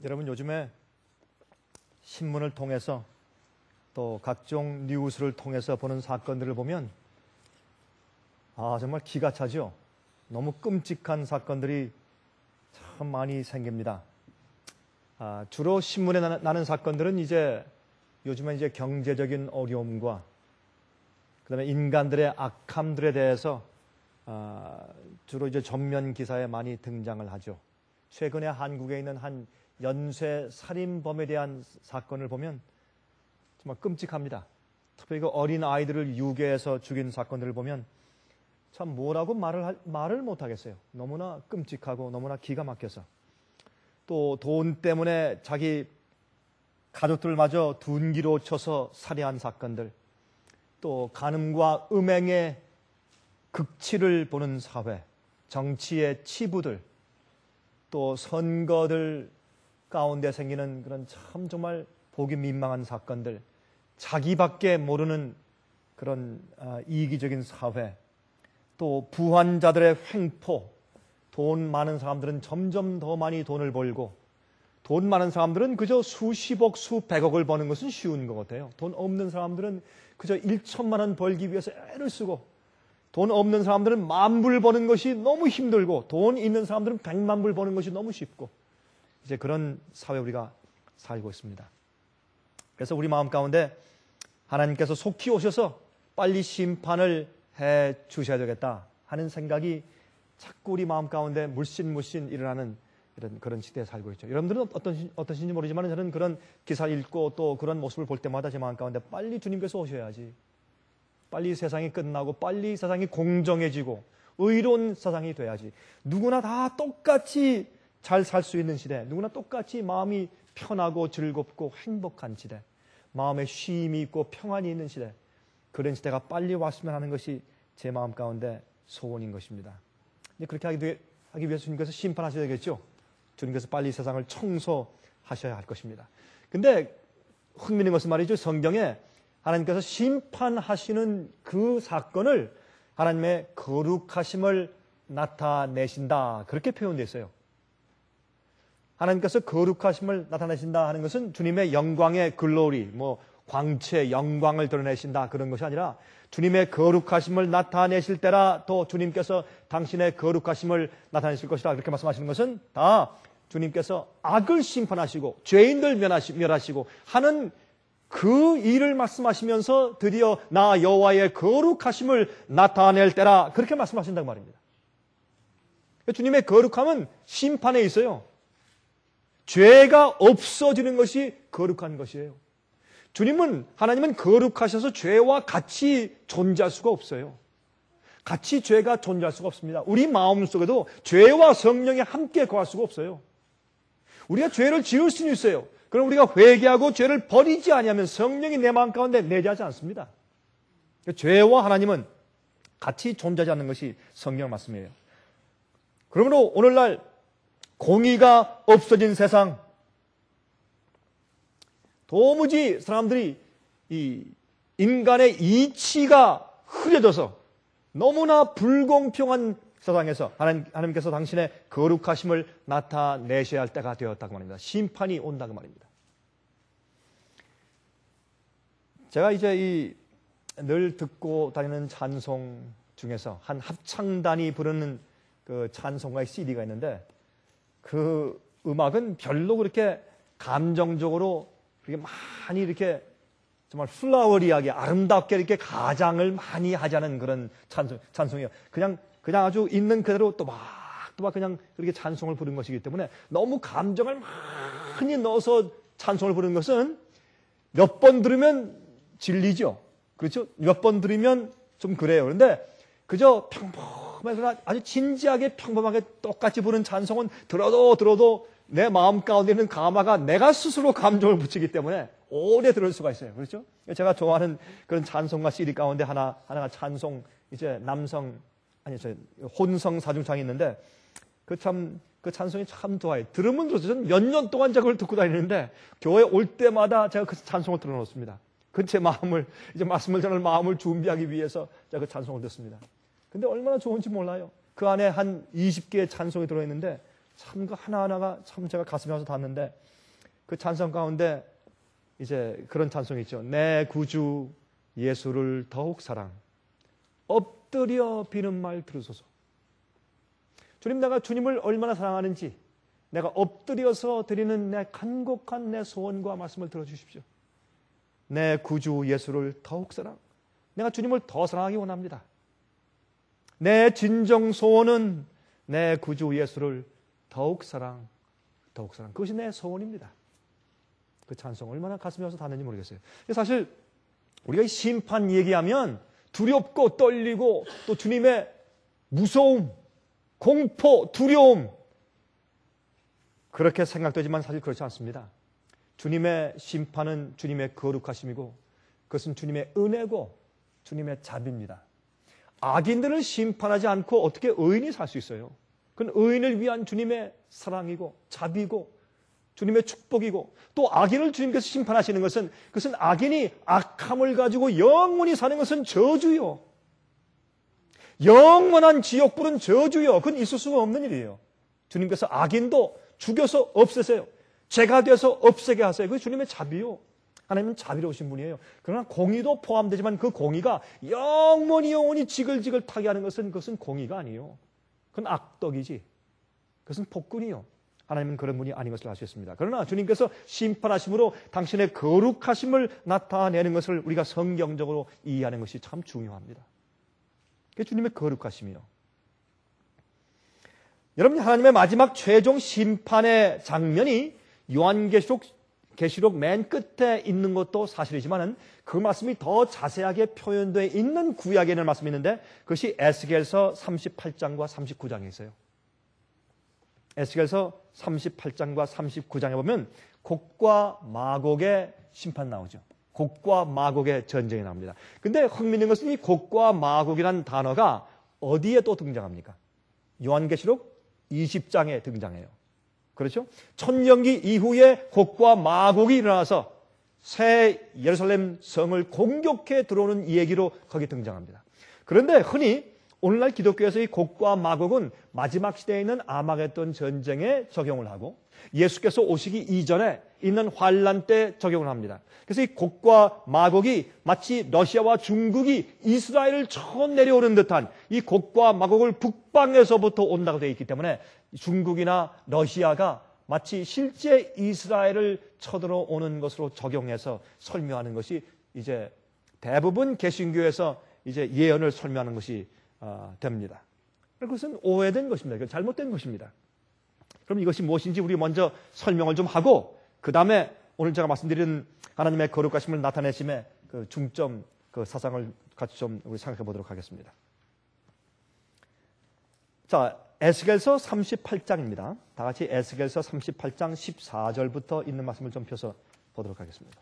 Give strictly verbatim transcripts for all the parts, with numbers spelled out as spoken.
여러분 요즘에 신문을 통해서 또 각종 뉴스를 통해서 보는 사건들을 보면 아 정말 기가 차죠. 너무 끔찍한 사건들이 참 많이 생깁니다. 아, 주로 신문에 나, 나는 사건들은 이제 요즘에 이제 경제적인 어려움과 그다음에 인간들의 악함들에 대해서 아, 주로 이제 전면 기사에 많이 등장을 하죠. 최근에 한국에 있는 한 연쇄 살인범에 대한 사건을 보면 정말 끔찍합니다. 특히 그 어린 아이들을 유괴해서 죽인 사건들을 보면 참 뭐라고 말을 할, 말을 못 하겠어요. 너무나 끔찍하고 너무나 기가 막혀서. 또 돈 때문에 자기 가족들마저 둔기로 쳐서 살해한 사건들, 또 간음과 음행의 극치를 보는 사회, 정치의 치부들, 또 선거들 가운데 생기는 그런 참 정말 보기 민망한 사건들, 자기밖에 모르는 그런 이기적인 사회, 또 부한자들의 횡포, 돈 많은 사람들은 점점 더 많이 돈을 벌고 돈 많은 사람들은 그저 수십억, 수백억을 버는 것은 쉬운 것 같아요. 돈 없는 사람들은 그저 일천만 원 벌기 위해서 애를 쓰고 돈 없는 사람들은 만 불 버는 것이 너무 힘들고 돈 있는 사람들은 백만 불 버는 것이 너무 쉽고 이제 그런 사회 우리가 살고 있습니다. 그래서 우리 마음 가운데 하나님께서 속히 오셔서 빨리 심판을 해 주셔야 되겠다 하는 생각이 자꾸 우리 마음 가운데 물씬물씬 일어나는 이런 그런 시대에 살고 있죠. 여러분들은 어떤, 어떠신지 모르지만 저는 그런 기사를 읽고 또 그런 모습을 볼 때마다 제 마음 가운데 빨리 주님께서 오셔야지. 빨리 세상이 끝나고 빨리 세상이 공정해지고 의로운 세상이 돼야지. 누구나 다 똑같이 잘 살 수 있는 시대, 누구나 똑같이 마음이 편하고 즐겁고 행복한 시대, 마음에 쉼이 있고 평안이 있는 시대, 그런 시대가 빨리 왔으면 하는 것이 제 마음 가운데 소원인 것입니다. 그렇게 하기, 하기 위해서 주님께서 심판하셔야 되겠죠. 주님께서 빨리 세상을 청소하셔야 할 것입니다. 근데 흥미있는 것은 말이죠. 성경에 하나님께서 심판하시는 그 사건을 하나님의 거룩하심을 나타내신다. 그렇게 표현되어 있어요. 하나님께서 거룩하심을 나타내신다 하는 것은 주님의 영광의 글로리, 뭐 광채, 영광을 드러내신다 그런 것이 아니라 주님의 거룩하심을 나타내실 때라 또 주님께서 당신의 거룩하심을 나타내실 것이다 그렇게 말씀하시는 것은 다 주님께서 악을 심판하시고 죄인들 멸하시고 하는 그 일을 말씀하시면서 드디어 나 여호와의 거룩하심을 나타낼 때라 그렇게 말씀하신다고 말입니다. 주님의 거룩함은 심판에 있어요. 죄가 없어지는 것이 거룩한 것이에요. 주님은 하나님은 거룩하셔서 죄와 같이 존재할 수가 없어요. 같이 죄가 존재할 수가 없습니다. 우리 마음 속에도 죄와 성령이 함께 거할 수가 없어요. 우리가 죄를 지을 수는 있어요. 그럼 우리가 회개하고 죄를 버리지 아니하면 성령이 내 마음 가운데 내재하지 않습니다. 죄와 하나님은 같이 존재하지 않는 것이 성경 말씀이에요. 그러므로 오늘날 공의가 없어진 세상, 도무지 사람들이 이 인간의 이치가 흐려져서 너무나 불공평한 세상에서 하나님, 하나님께서 당신의 거룩하심을 나타내셔야 할 때가 되었다고 말입니다. 심판이 온다고 말입니다. 제가 이제 이 늘 듣고 다니는 찬송 중에서 한 합창단이 부르는 그 찬송가의 씨디가 있는데 그 음악은 별로 그렇게 감정적으로 이렇게 많이 이렇게 정말 플라워리하게 아름답게 이렇게 가장을 많이 하자는 그런 찬송, 찬송이에요. 그냥, 그냥 아주 있는 그대로 또 막, 또 막 그냥 그렇게 찬송을 부르는 것이기 때문에 너무 감정을 많이 넣어서 찬송을 부르는 것은 몇 번 들으면 질리죠. 그렇죠? 몇 번 들으면 좀 그래요. 그런데 그저 평범하게 아주 진지하게 평범하게 똑같이 부르는 찬송은 들어도 들어도 내 마음 가운데 있는 감화가 내가 스스로 감정을 붙이기 때문에 오래 들을 수가 있어요. 그렇죠? 제가 좋아하는 그런 찬송가 씨디 가운데 하나, 하나가 찬송, 이제 남성, 아니, 저, 혼성 사중창이 있는데 그 참, 그 찬송이 참 좋아요. 들으면 들어서 저는 몇 년 동안 제가 그걸 듣고 다니는데 교회 올 때마다 제가 그 찬송을 들어놓습니다. 그 제 마음을, 이제 말씀을 전할 마음을 준비하기 위해서 제가 그 찬송을 듣습니다. 근데 얼마나 좋은지 몰라요. 그 안에 한 이십 개의 찬송이 들어있는데 참 그 하나하나가 참 제가 가슴에 와서 닿는데 그 찬송 가운데 이제 그런 찬송이 있죠. 내 구주 예수를 더욱 사랑 엎드려 비는 말 들으소서. 주님, 내가 주님을 얼마나 사랑하는지 내가 엎드려서 드리는 내 간곡한 내 소원과 말씀을 들어주십시오. 내 구주 예수를 더욱 사랑. 내가 주님을 더 사랑하기 원합니다. 내 진정 소원은 내 구주 예수를 더욱 사랑, 더욱 사랑. 그것이 내 소원입니다. 그 찬송 얼마나 가슴에 와서 닿는지 모르겠어요. 사실 우리가 심판 얘기하면 두렵고 떨리고 또 주님의 무서움, 공포, 두려움 그렇게 생각되지만 사실 그렇지 않습니다. 주님의 심판은 주님의 거룩하심이고 그것은 주님의 은혜고 주님의 자비입니다. 악인들을 심판하지 않고 어떻게 의인이 살 수 있어요? 그건 의인을 위한 주님의 사랑이고 자비고 주님의 축복이고 또 악인을 주님께서 심판하시는 것은 그것은 악인이 악함을 가지고 영원히 사는 것은 저주요. 영원한 지옥불은 저주요. 그건 있을 수가 없는 일이에요. 주님께서 악인도 죽여서 없애세요. 죄가 돼서 없애게 하세요. 그게 주님의 자비요. 하나님은 자비로우신 분이에요. 그러나 공의도 포함되지만 그 공의가 영원히 영원히 지글지글 타게 하는 것은 그것은 공의가 아니에요. 그건 악덕이지. 그것은 폭군이요. 하나님은 그런 분이 아닌 것을 알 수 있습니다. 그러나 주님께서 심판하심으로 당신의 거룩하심을 나타내는 것을 우리가 성경적으로 이해하는 것이 참 중요합니다. 그게 주님의 거룩하심이요. 여러분, 하나님의 마지막 최종 심판의 장면이 요한계시록 계시록 맨 끝에 있는 것도 사실이지만은 그 말씀이 더 자세하게 표현되어 있는 구약에 있는 말씀이 있는데 그것이 에스겔서 삼십팔 장과 삼십구 장에 있어요. 에스겔서 삼십팔 장과 삼십구 장에 보면 곡과 마곡의 심판 나오죠. 곡과 마곡의 전쟁이 나옵니다. 근데 흥미있는 것은 이 곡과 마곡이라는 단어가 어디에 또 등장합니까? 요한계시록 이십 장에 등장해요. 그렇죠? 천년기 이후에 곡과 마곡이 일어나서 새 예루살렘 성을 공격해 들어오는 얘기로 거기 등장합니다. 그런데 흔히 오늘날 기독교에서 이 곡과 마곡은 마지막 시대에 있는 아마겟돈 전쟁에 적용을 하고 예수께서 오시기 이전에 있는 환란 때 적용을 합니다. 그래서 이 곡과 마곡이 마치 러시아와 중국이 이스라엘을 쳐 내려오는 듯한 이 곡과 마곡을 북방에서부터 온다고 되어 있기 때문에 중국이나 러시아가 마치 실제 이스라엘을 쳐들어오는 것으로 적용해서 설명하는 것이 이제 대부분 개신교에서 이제 예언을 설명하는 것이 어, 됩니다. 그것은 오해된 것입니다. 잘못된 것입니다. 그럼 이것이 무엇인지 우리 먼저 설명을 좀 하고 그 다음에 오늘 제가 말씀드린 하나님의 거룩하심을 나타내심의 그 중점, 그 사상을 같이 좀 우리 생각해 보도록 하겠습니다. 자, 에스겔서 삼십팔 장입니다. 다 같이 에스겔서 삼십팔 장 십사 절부터 있는 말씀을 좀 펴서 보도록 하겠습니다.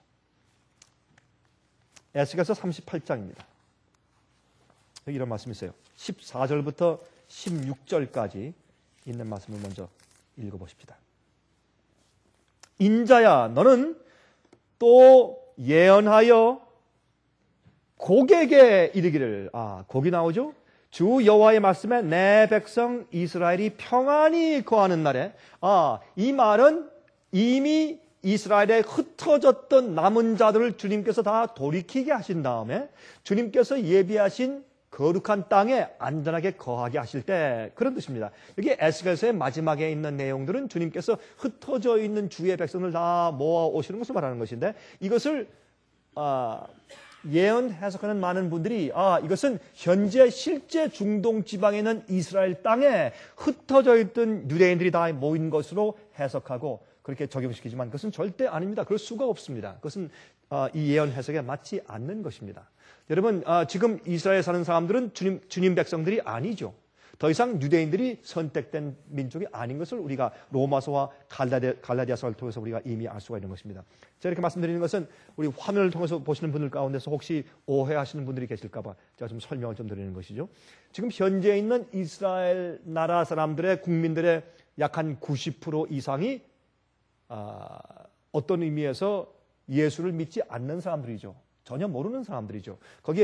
에스겔서 삼십팔 장입니다. 여기 이런 말씀이 있어요. 십사 절부터 십육 절까지 있는 말씀을 먼저 읽어보십시다. 인자야, 너는 또 예언하여 곡에게 이르기를. 아, 곡이 나오죠? 주 여호와의 말씀에 내 백성 이스라엘이 평안히 거하는 날에. 아, 이 말은 이미 이스라엘에 흩어졌던 남은 자들을 주님께서 다 돌이키게 하신 다음에 주님께서 예비하신 거룩한 땅에 안전하게 거하게 하실 때 그런 뜻입니다. 여기 에스겔서의 마지막에 있는 내용들은 주님께서 흩어져 있는 주의 백성을 다 모아 오시는 것을 말하는 것인데 이것을 아, 예언 해석하는 많은 분들이 아, 이것은 현재 실제 중동 지방에 있는 이스라엘 땅에 흩어져 있던 유대인들이 다 모인 것으로 해석하고 그렇게 적용시키지만 그것은 절대 아닙니다. 그럴 수가 없습니다. 그것은 아, 이 예언 해석에 맞지 않는 것입니다. 여러분, 아, 지금 이스라엘에 사는 사람들은 주님, 주님 백성들이 아니죠. 더 이상 유대인들이 선택된 민족이 아닌 것을 우리가 로마서와 갈라디아, 갈라디아서를 통해서 우리가 이미 알 수가 있는 것입니다. 제가 이렇게 말씀드리는 것은 우리 화면을 통해서 보시는 분들 가운데서 혹시 오해하시는 분들이 계실까 봐 제가 좀 설명을 좀 드리는 것이죠. 지금 현재 있는 이스라엘 나라 사람들의 국민들의 약 한 구십 퍼센트 이상이 아, 어떤 의미에서 예수를 믿지 않는 사람들이죠. 전혀 모르는 사람들이죠. 거기에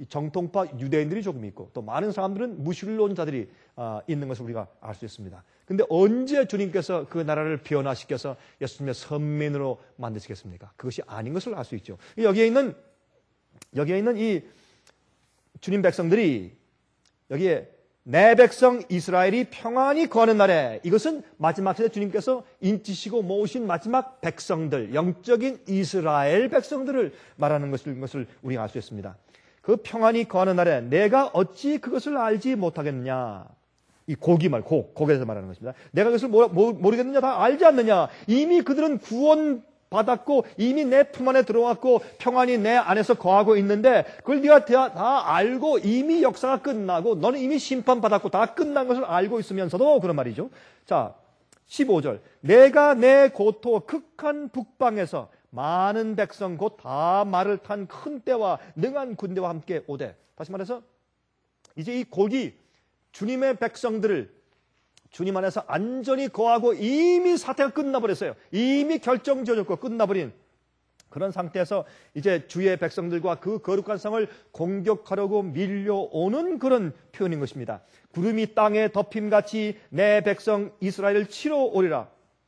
정통파 유대인들이 조금 있고 또 많은 사람들은 무신론자들이 있는 것을 우리가 알 수 있습니다. 근데 언제 주님께서 그 나라를 변화시켜서 예수님의 선민으로 만드시겠습니까? 그것이 아닌 것을 알 수 있죠. 여기에 있는 여기에 있는 이 주님 백성들이 여기에 내 백성 이스라엘이 평안히 거하는 날에, 이것은 마지막 시대 주님께서 인치시고 모으신 마지막 백성들, 영적인 이스라엘 백성들을 말하는 것을, 것을 우리가 알 수 있습니다. 그 평안히 거하는 날에 내가 어찌 그것을 알지 못하겠느냐. 이 고기 말, 고, 고기에서 말하는 것입니다. 내가 그것을 모, 모, 모르겠느냐, 다 알지 않느냐. 이미 그들은 구원 받았고 이미 내 품 안에 들어왔고 평안히 내 안에서 거하고 있는데 그걸 네가 다, 다 알고 이미 역사가 끝나고 너는 이미 심판받았고 다 끝난 것을 알고 있으면서도 그런 말이죠. 자, 십오 절. 내가 내 고토 극한 북방에서 많은 백성 곧 다 말을 탄 큰 떼와 능한 군대와 함께 오되. 다시 말해서 이제 이 고기 주님의 백성들을 주님 안에서 안전히 거하고 이미 사태가 끝나버렸어요. 이미 결정지어졌고 끝나버린 그런 상태에서 이제 주의 백성들과 그 거룩한 성을 공격하려고 밀려오는 그런 표현인 것입니다. 구름이 땅에 덮임같이 내 백성 이스라엘을 치러 오리라.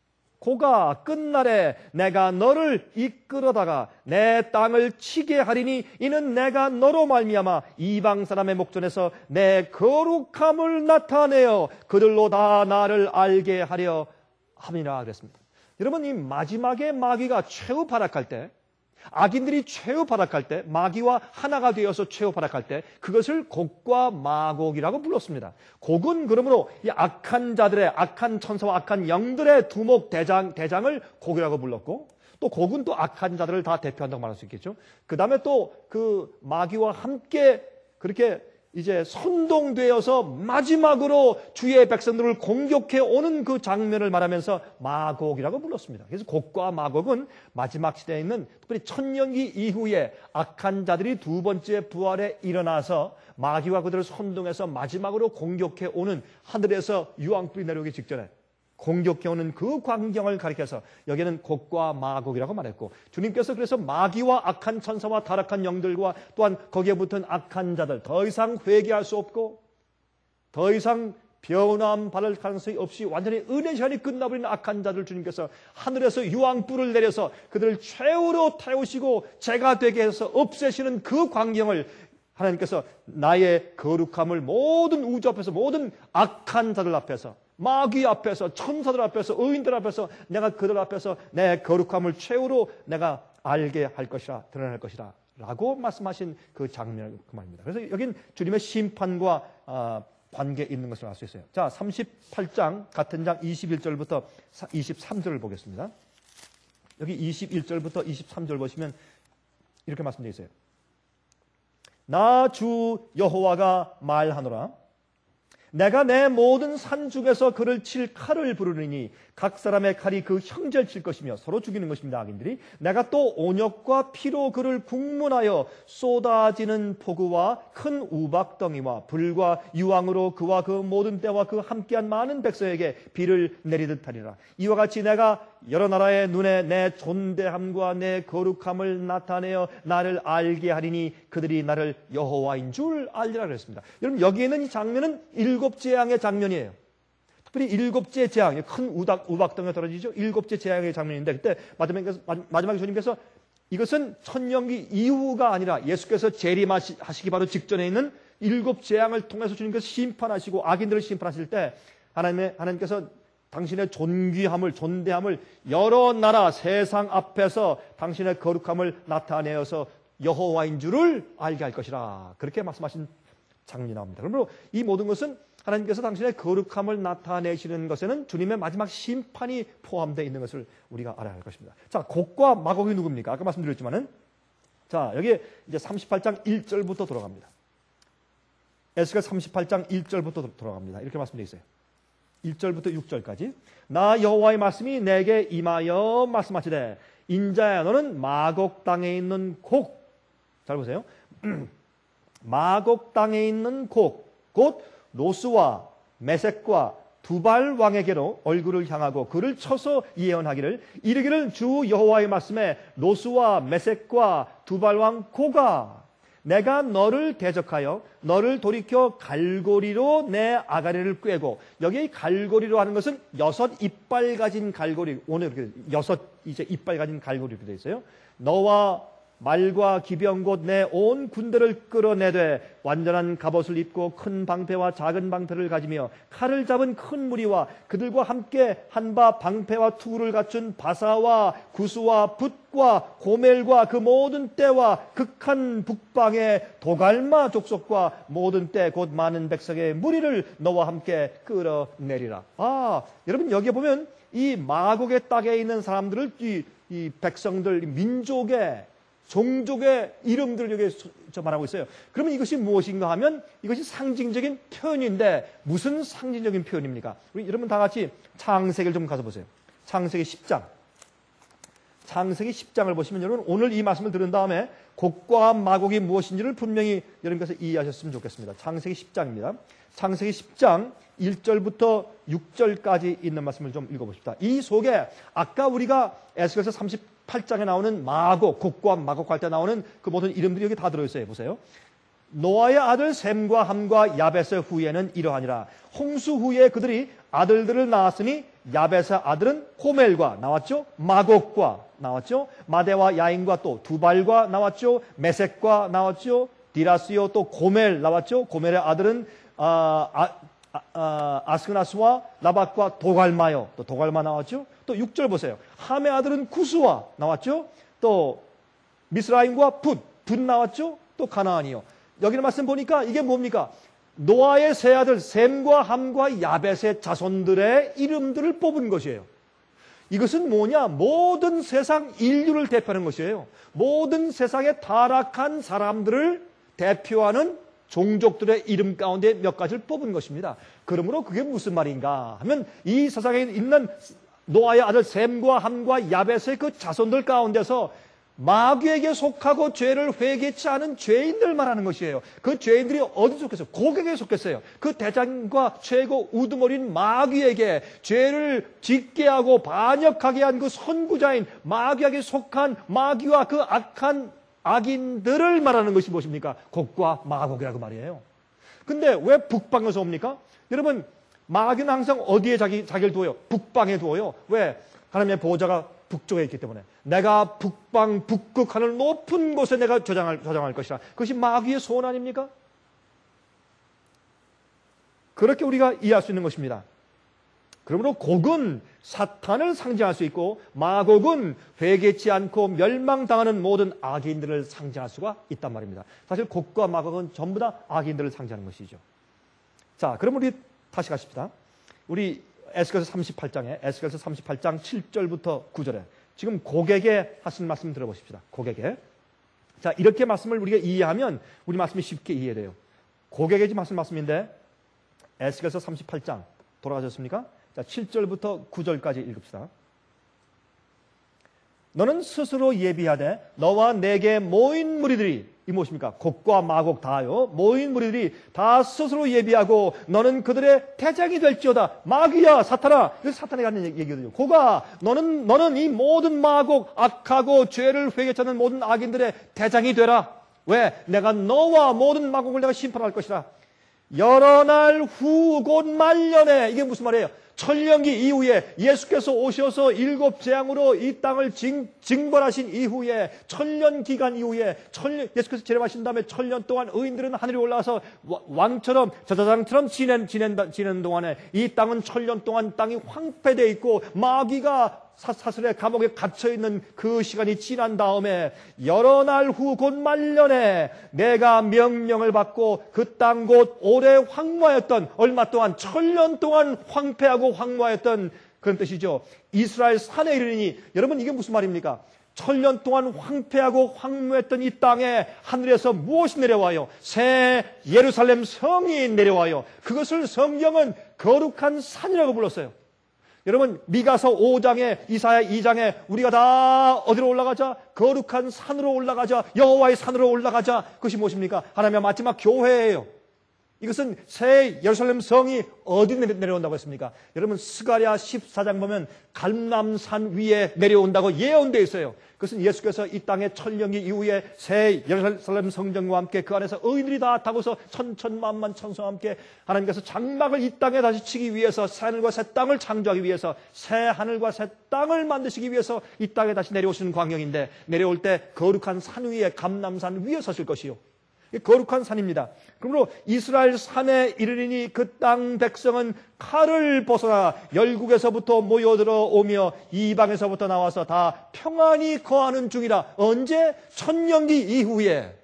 고가 끝날에 내가 너를 이끌어다가 내 땅을 치게 하리니 이는 내가 너로 말미암아 이방 사람의 목전에서 내 거룩함을 나타내어 그들로 다 나를 알게 하려 함이라 그랬습니다. 여러분, 이 마지막에 마귀가 최후 발악할 때, 악인들이 최후 발악할 때, 마귀와 하나가 되어서 최후 발악할 때 그것을 곡과 마곡이라고 불렀습니다. 곡은 그러므로 이 악한 자들의, 악한 천사와 악한 영들의 두목 대장, 대장을 곡이라고 불렀고, 또 곡은 또 악한 자들을 다 대표한다고 말할 수 있겠죠. 그 다음에 또 그 마귀와 함께 그렇게 이제 선동되어서 마지막으로 주의 백성들을 공격해 오는 그 장면을 말하면서 마곡이라고 불렀습니다. 그래서 곡과 마곡은 마지막 시대에 있는 특별히 천년기 이후에 악한 자들이 두 번째 부활에 일어나서 마귀와 그들을 선동해서 마지막으로 공격해 오는, 하늘에서 유황불이 내려오기 직전에 공격해오는 그 광경을 가리켜서 여기는 곡과 마곡이라고 말했고, 주님께서 그래서 마귀와 악한 천사와 타락한 영들과 또한 거기에 붙은 악한 자들, 더 이상 회개할 수 없고 더 이상 변함 바랄 가능성이 없이 완전히 은혜 시간이 끝나버린 악한 자들, 주님께서 하늘에서 유황불을 내려서 그들을 최후로 태우시고 죄가 되게 해서 없애시는 그 광경을 하나님께서 나의 거룩함을 모든 우주 앞에서, 모든 악한 자들 앞에서, 마귀 앞에서, 천사들 앞에서, 의인들 앞에서, 내가 그들 앞에서 내 거룩함을 최후로 내가 알게 할 것이라, 드러낼 것이라 라고 말씀하신 그 장면, 그 말입니다. 그래서 여긴 주님의 심판과 어, 관계 있는 것을 알 수 있어요. 자, 삼십팔 장 같은 장 이십일 절부터 이십삼 절을 보겠습니다. 여기 이십일 절부터 이십삼 절 보시면 이렇게 말씀되어 있어요. 나 주 여호와가 말하노라. 내가 내 모든 산 중에서 그를 칠 칼을 부르리니 각 사람의 칼이 그 형제를 칠 것이며 서로 죽이는 것입니다. 악인들이. 내가 또 온역과 피로 그를 국문하여 쏟아지는 폭우와 큰 우박덩이와 불과 유황으로 그와 그 모든 때와 그 함께한 많은 백성에게 비를 내리듯 하리라. 이와 같이 내가 여러 나라의 눈에 내 존대함과 내 거룩함을 나타내어 나를 알게 하리니 그들이 나를 여호와인 줄 알리라 그랬습니다. 여러분, 여기에 있는 이 장면은 일곱 재앙의 장면이에요. 특별히 일곱째 재앙, 큰 우박, 우박덩이가 떨어지죠. 일곱째 재앙의 장면인데, 그때 마지막에, 마지막에 주님께서 이것은 천년기 이후가 아니라 예수께서 재림하시기 바로 직전에 있는 일곱 재앙을 통해서 주님께서 심판하시고 악인들을 심판하실 때 하나님의, 하나님께서 당신의 존귀함을, 존대함을 여러 나라 세상 앞에서 당신의 거룩함을 나타내어서 여호와인 줄을 알게 할 것이라, 그렇게 말씀하신 장면이 나옵니다. 그러므로 이 모든 것은 하나님께서 당신의 거룩함을 나타내시는 것에는 주님의 마지막 심판이 포함되어 있는 것을 우리가 알아야 할 것입니다. 자, 곡과 마곡이 누굽니까? 아까 말씀드렸지만은, 자, 여기 이제 삼십팔 장 일 절부터 돌아갑니다. 에스겔 삼십팔 장 일 절부터 돌아갑니다. 이렇게 말씀되어 있어요. 일 절부터 육 절까지. 나 여호와의 말씀이 내게 임하여 말씀하시되, 인자야 너는 마곡 땅에 있는 곡, 잘 보세요. 마곡 땅에 있는 곡, 곧 노스와 메섹과 두발 왕에게로 얼굴을 향하고 그를 쳐서 예언하기를, 이르기를 주 여호와의 말씀에 노스와 메섹과 두발 왕 고가 내가 너를 대적하여 너를 돌이켜 갈고리로 내 아가리를 꿰고, 여기 갈고리로 하는 것은 여섯 이빨 가진 갈고리, 오늘 여섯 이제 이빨 가진 갈고리로 되어 있어요. 너와 말과 기병 곧 내 온 군대를 끌어내되 완전한 갑옷을 입고 큰 방패와 작은 방패를 가지며 칼을 잡은 큰 무리와 그들과 함께 한바 방패와 투구를 갖춘 바사와 구수와 붓과 고멜과 그 모든 떼와 극한 북방의 도갈마 족속과 모든 떼 곧 많은 백성의 무리를 너와 함께 끌어내리라. 아, 여러분 여기에 보면 이 마곡의 땅에 있는 사람들을 이, 이 백성들, 민족의 종족의 이름들을 여기 저 말하고 있어요. 그러면 이것이 무엇인가 하면 이것이 상징적인 표현인데 무슨 상징적인 표현입니까? 우리 여러분 다 같이 창세기를 좀 가서 보세요. 창세기 십 장. 창세기 십 장을 보시면 여러분 오늘 이 말씀을 들은 다음에 곡과 마곡이 무엇인지를 분명히 여러분께서 이해하셨으면 좋겠습니다. 창세기 십 장입니다. 창세기 십 장 일 절부터 육 절까지 있는 말씀을 좀 읽어보십시다. 이 속에 아까 우리가 에스겔서 삼십팔 장에 나오는 마곡, 곡과 마곡 할 때 나오는 그 모든 이름들이 여기 다 들어있어요. 보세요. 노아의 아들 셈과 함과 야벳의 후예는 이러하니라. 홍수 후에 그들이 아들들을 낳았으니 야벳의 아들은 호멜과 나왔죠. 마곡과 나왔죠. 마대와 야인과 또 두발과 나왔죠. 메섹과 나왔죠. 디라스요 또 고멜 나왔죠. 고멜의 아들은 아, 아, 아, 아, 아스그나스와 라밧과 도갈마요. 또 도갈마 나왔죠. 또 육 절 보세요. 함의 아들은 구스와 나왔죠. 또 미스라임과 붓, 붓 나왔죠. 또 가나안이요. 여기는 말씀 보니까 이게 뭡니까? 노아의 세 아들 셈과 함과 야벳의 자손들의 이름들을 뽑은 것이에요. 이것은 뭐냐? 모든 세상 인류를 대표하는 것이에요. 모든 세상에 타락한 사람들을 대표하는 종족들의 이름 가운데 몇 가지를 뽑은 것입니다. 그러므로 그게 무슨 말인가 하면 이 세상에 있는 노아의 아들 셈과 함과 야벳의 그 자손들 가운데서 마귀에게 속하고 죄를 회개치 않은 죄인들 말하는 것이에요. 그 죄인들이 어디 속했어요? 고객에 속했어요. 그 대장과 최고 우두머리인 마귀에게 죄를 짓게 하고 반역하게 한 그 선구자인 마귀에게 속한 마귀와 그 악한 악인들을 말하는 것이 무엇입니까? 곡과 마곡이라고 말이에요. 근데 왜 북방에서 옵니까? 여러분, 마귀는 항상 어디에 자기, 자기를 두어요? 북방에 두어요. 왜? 하나님의 보호자가 북쪽에 있기 때문에. 내가 북방, 북극 하늘 높은 곳에 내가 저장할, 저장할 것이라. 그것이 마귀의 소원 아닙니까? 그렇게 우리가 이해할 수 있는 것입니다. 그러므로 곡은 사탄을 상징할 수 있고 마곡은 회개치 않고 멸망당하는 모든 악인들을 상징할 수가 있단 말입니다. 사실 곡과 마곡은 전부 다 악인들을 상징하는 것이죠. 자, 그럼 우리 다시 가십시다. 우리 에스겔서 삼십팔 장에 에스겔서 삼십팔 장 칠 절부터 구 절에 지금 곡에게 하신 말씀 들어보십시다. 곡에게. 자, 이렇게 말씀을 우리가 이해하면 우리 말씀이 쉽게 이해돼요. 곡에게 지금 하신 말씀인데 에스겔서 삼십팔 장 돌아가셨습니까? 자, 칠 절부터 구 절까지 읽읍시다. 너는 스스로 예비하되 너와 내게 모인 무리들이, 이 무엇입니까? 곡과 마곡 다요. 모인 무리들이 다 스스로 예비하고 너는 그들의 대장이 될지어다. 마귀야, 사탄아. 이거 사탄에 갖는 얘기거든요. 고가, 너는, 너는 이 모든 마곡, 악하고 죄를 회개치 않는 모든 악인들의 대장이 되라. 왜? 내가 너와 모든 마곡을 내가 심판할 것이라. 여러 날 후 곧 말년에, 이게 무슨 말이에요? 천년기 이후에 예수께서 오셔서 일곱 재앙으로 이 땅을 징, 징벌하신 이후에 천년 기간 이후에 천년, 예수께서 재림하신 다음에 천년 동안 의인들은 하늘에 올라와서 왕처럼 저자장처럼 지낸, 지낸, 지낸 동안에 이 땅은 천년 동안 땅이 황폐되어 있고 마귀가 사슬의 감옥에 갇혀있는 그 시간이 지난 다음에 여러 날 후 곧 말년에 내가 명령을 받고 그 땅 곧 오래 황무하였던, 얼마 동안 천년 동안 황폐하고 황무하였던 그런 뜻이죠. 이스라엘 산에 이르니, 여러분 이게 무슨 말입니까? 천년 동안 황폐하고 황무했던 이 땅에 하늘에서 무엇이 내려와요? 새 예루살렘 성이 내려와요. 그것을 성경은 거룩한 산이라고 불렀어요. 여러분 미가서 오 장에 이사야 이 장에 우리가 다 어디로 올라가자? 거룩한 산으로 올라가자. 여호와의 산으로 올라가자. 그것이 무엇입니까? 하나님의 마지막 교회예요. 이것은 새 예루살렘 성이 어디 내려온다고 했습니까? 여러분 스가랴 십사 장 보면 감람산 위에 내려온다고 예언되어 있어요. 그것은 예수께서 이 땅에 천년기 이후에 새 예루살렘 성전과 함께 그 안에서 의인들이 다 타고서 천천만만 천사와 함께 하나님께서 장막을 이 땅에 다시 치기 위해서 새 하늘과 새 땅을 창조하기 위해서 새 하늘과 새 땅을 만드시기 위해서 이 땅에 다시 내려오시는 광경인데, 내려올 때 거룩한 산 위에 감람산 위에 서실 것이요, 거룩한 산입니다. 그러므로 이스라엘 산에 이르리니 그 땅 백성은 칼을 벗어나 열국에서부터 모여들어 오며 이방에서부터 나와서 다 평안히 거하는 중이라. 언제? 천년기 이후에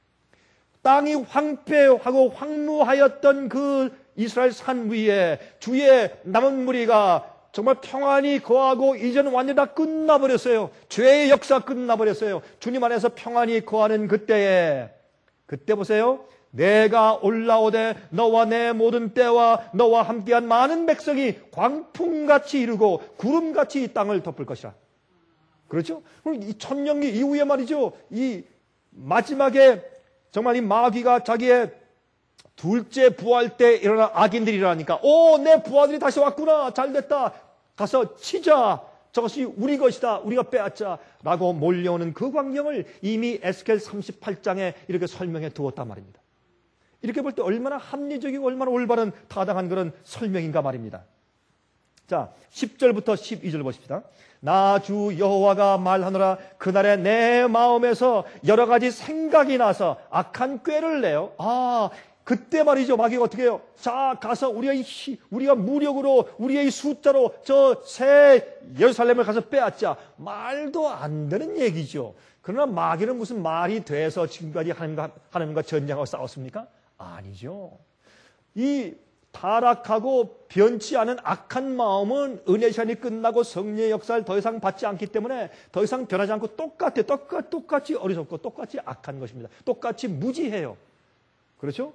땅이 황폐하고 황무하였던 그 이스라엘 산 위에 주의 남은 무리가 정말 평안히 거하고 이제는 완전히 다 끝나버렸어요. 죄의 역사 끝나버렸어요. 주님 안에서 평안히 거하는 그때에, 그때 보세요. 내가 올라오되 너와 내 모든 때와 너와 함께한 많은 백성이 광풍같이 이루고 구름같이 이 땅을 덮을 것이라. 그렇죠? 그럼 이 천년기 이후에 말이죠, 이 마지막에 정말 이 마귀가 자기의 둘째 부활 때 일어난 악인들이라니까, 오, 내 부하들이 다시 왔구나, 잘됐다, 가서 치자, 저것이 우리 것이다, 우리가 빼앗자 라고 몰려오는 그 광경을 이미 에스겔 삼십팔 장에 이렇게 설명해 두었단 말입니다. 이렇게 볼 때 얼마나 합리적이고 얼마나 올바른 타당한 그런 설명인가 말입니다. 자, 십 절부터 십이 절 보십시다. 나 주 여호와가 말하노라. 그날에 내 마음에서 여러 가지 생각이 나서 악한 꾀를 내요. 아, 그때 말이죠, 마귀가 어떻게 해요? 자, 가서 우리가 이, 우리가 무력으로, 우리의 숫자로 저 새 예루살렘을 가서 빼앗자. 말도 안 되는 얘기죠. 그러나 마귀는 무슨 말이 돼서 지금까지 하나님과, 하나님과 전쟁하고 싸웠습니까? 아니죠. 이 타락하고 변치 않은 악한 마음은 은혜 시간이 끝나고 성령의 역사를 더 이상 받지 않기 때문에 더 이상 변하지 않고 똑같아요. 똑같, 똑같이 어리석고 똑같이 악한 것입니다. 똑같이 무지해요. 그렇죠?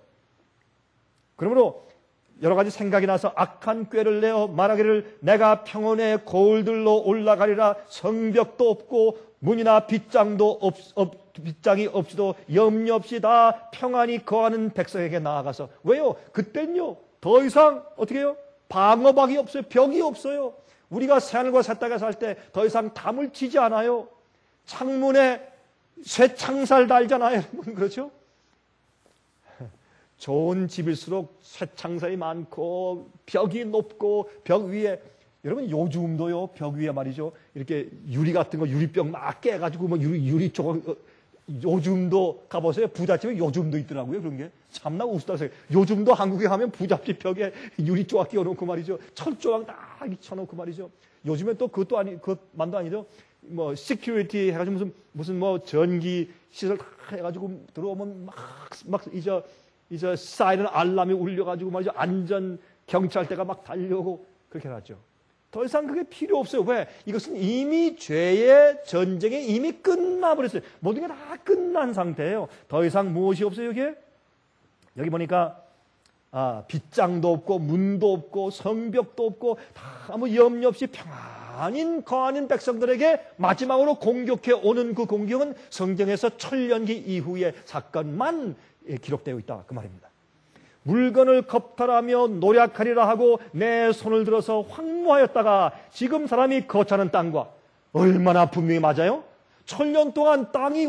그러므로 여러 가지 생각이 나서 악한 꾀를 내어 말하기를 내가 평원의 거울들로 올라가리라. 성벽도 없고 문이나 빗장도 없, 없, 빗장이 없이도 염려 없이 다 평안히 거하는 백성에게 나아가서. 왜요? 그땐요 더 이상 어떻게 해요? 방어막이 없어요. 벽이 없어요. 우리가 새하늘과 새 땅에 살 때 더 이상 담을 치지 않아요. 창문에 쇠창살 달잖아요. 여러분, 그렇죠? 좋은 집일수록 쇠창살이 많고 벽이 높고 벽 위에, 여러분 요즘도요 벽 위에 말이죠, 이렇게 유리 같은 거, 유리병 막 깨가지고 뭐 유리, 유리 조각, 요즘도 가보세요. 부잣집에 요즘도 있더라고요. 그런 게 참나 우스다세요. 요즘도 한국에 가면 부잣집 벽에 유리 조각 끼워놓고 말이죠, 철조각 다 쳐놓고 말이죠. 요즘엔 또 그것도 아니, 그것만도 아니죠. 뭐 시큐리티 해가지고 무슨 무슨 뭐 전기 시설 다 해가지고 들어오면 막 막 이제 이제 사이렌 알람이 울려가지고 말이죠, 안전 경찰대가 막 달려오고 그렇게 하죠. 더 이상 그게 필요 없어요. 왜? 이것은 이미 죄의 전쟁이 이미 끝나버렸어요. 모든 게 다 끝난 상태예요. 더 이상 무엇이 없어요, 여기에? 여기 보니까 아, 빗장도 없고 문도 없고 성벽도 없고 다 아무 염려 없이 평안인 거하는 백성들에게 마지막으로 공격해 오는 그 공격은 성경에서 천년기 이후의 사건만 기록되어 있다, 그 말입니다. 물건을 겁탈하며 노력하리라 하고 내 손을 들어서 황무하였다가 지금 사람이 거처하는 땅과 얼마나 분명히 맞아요? 천년 동안 땅이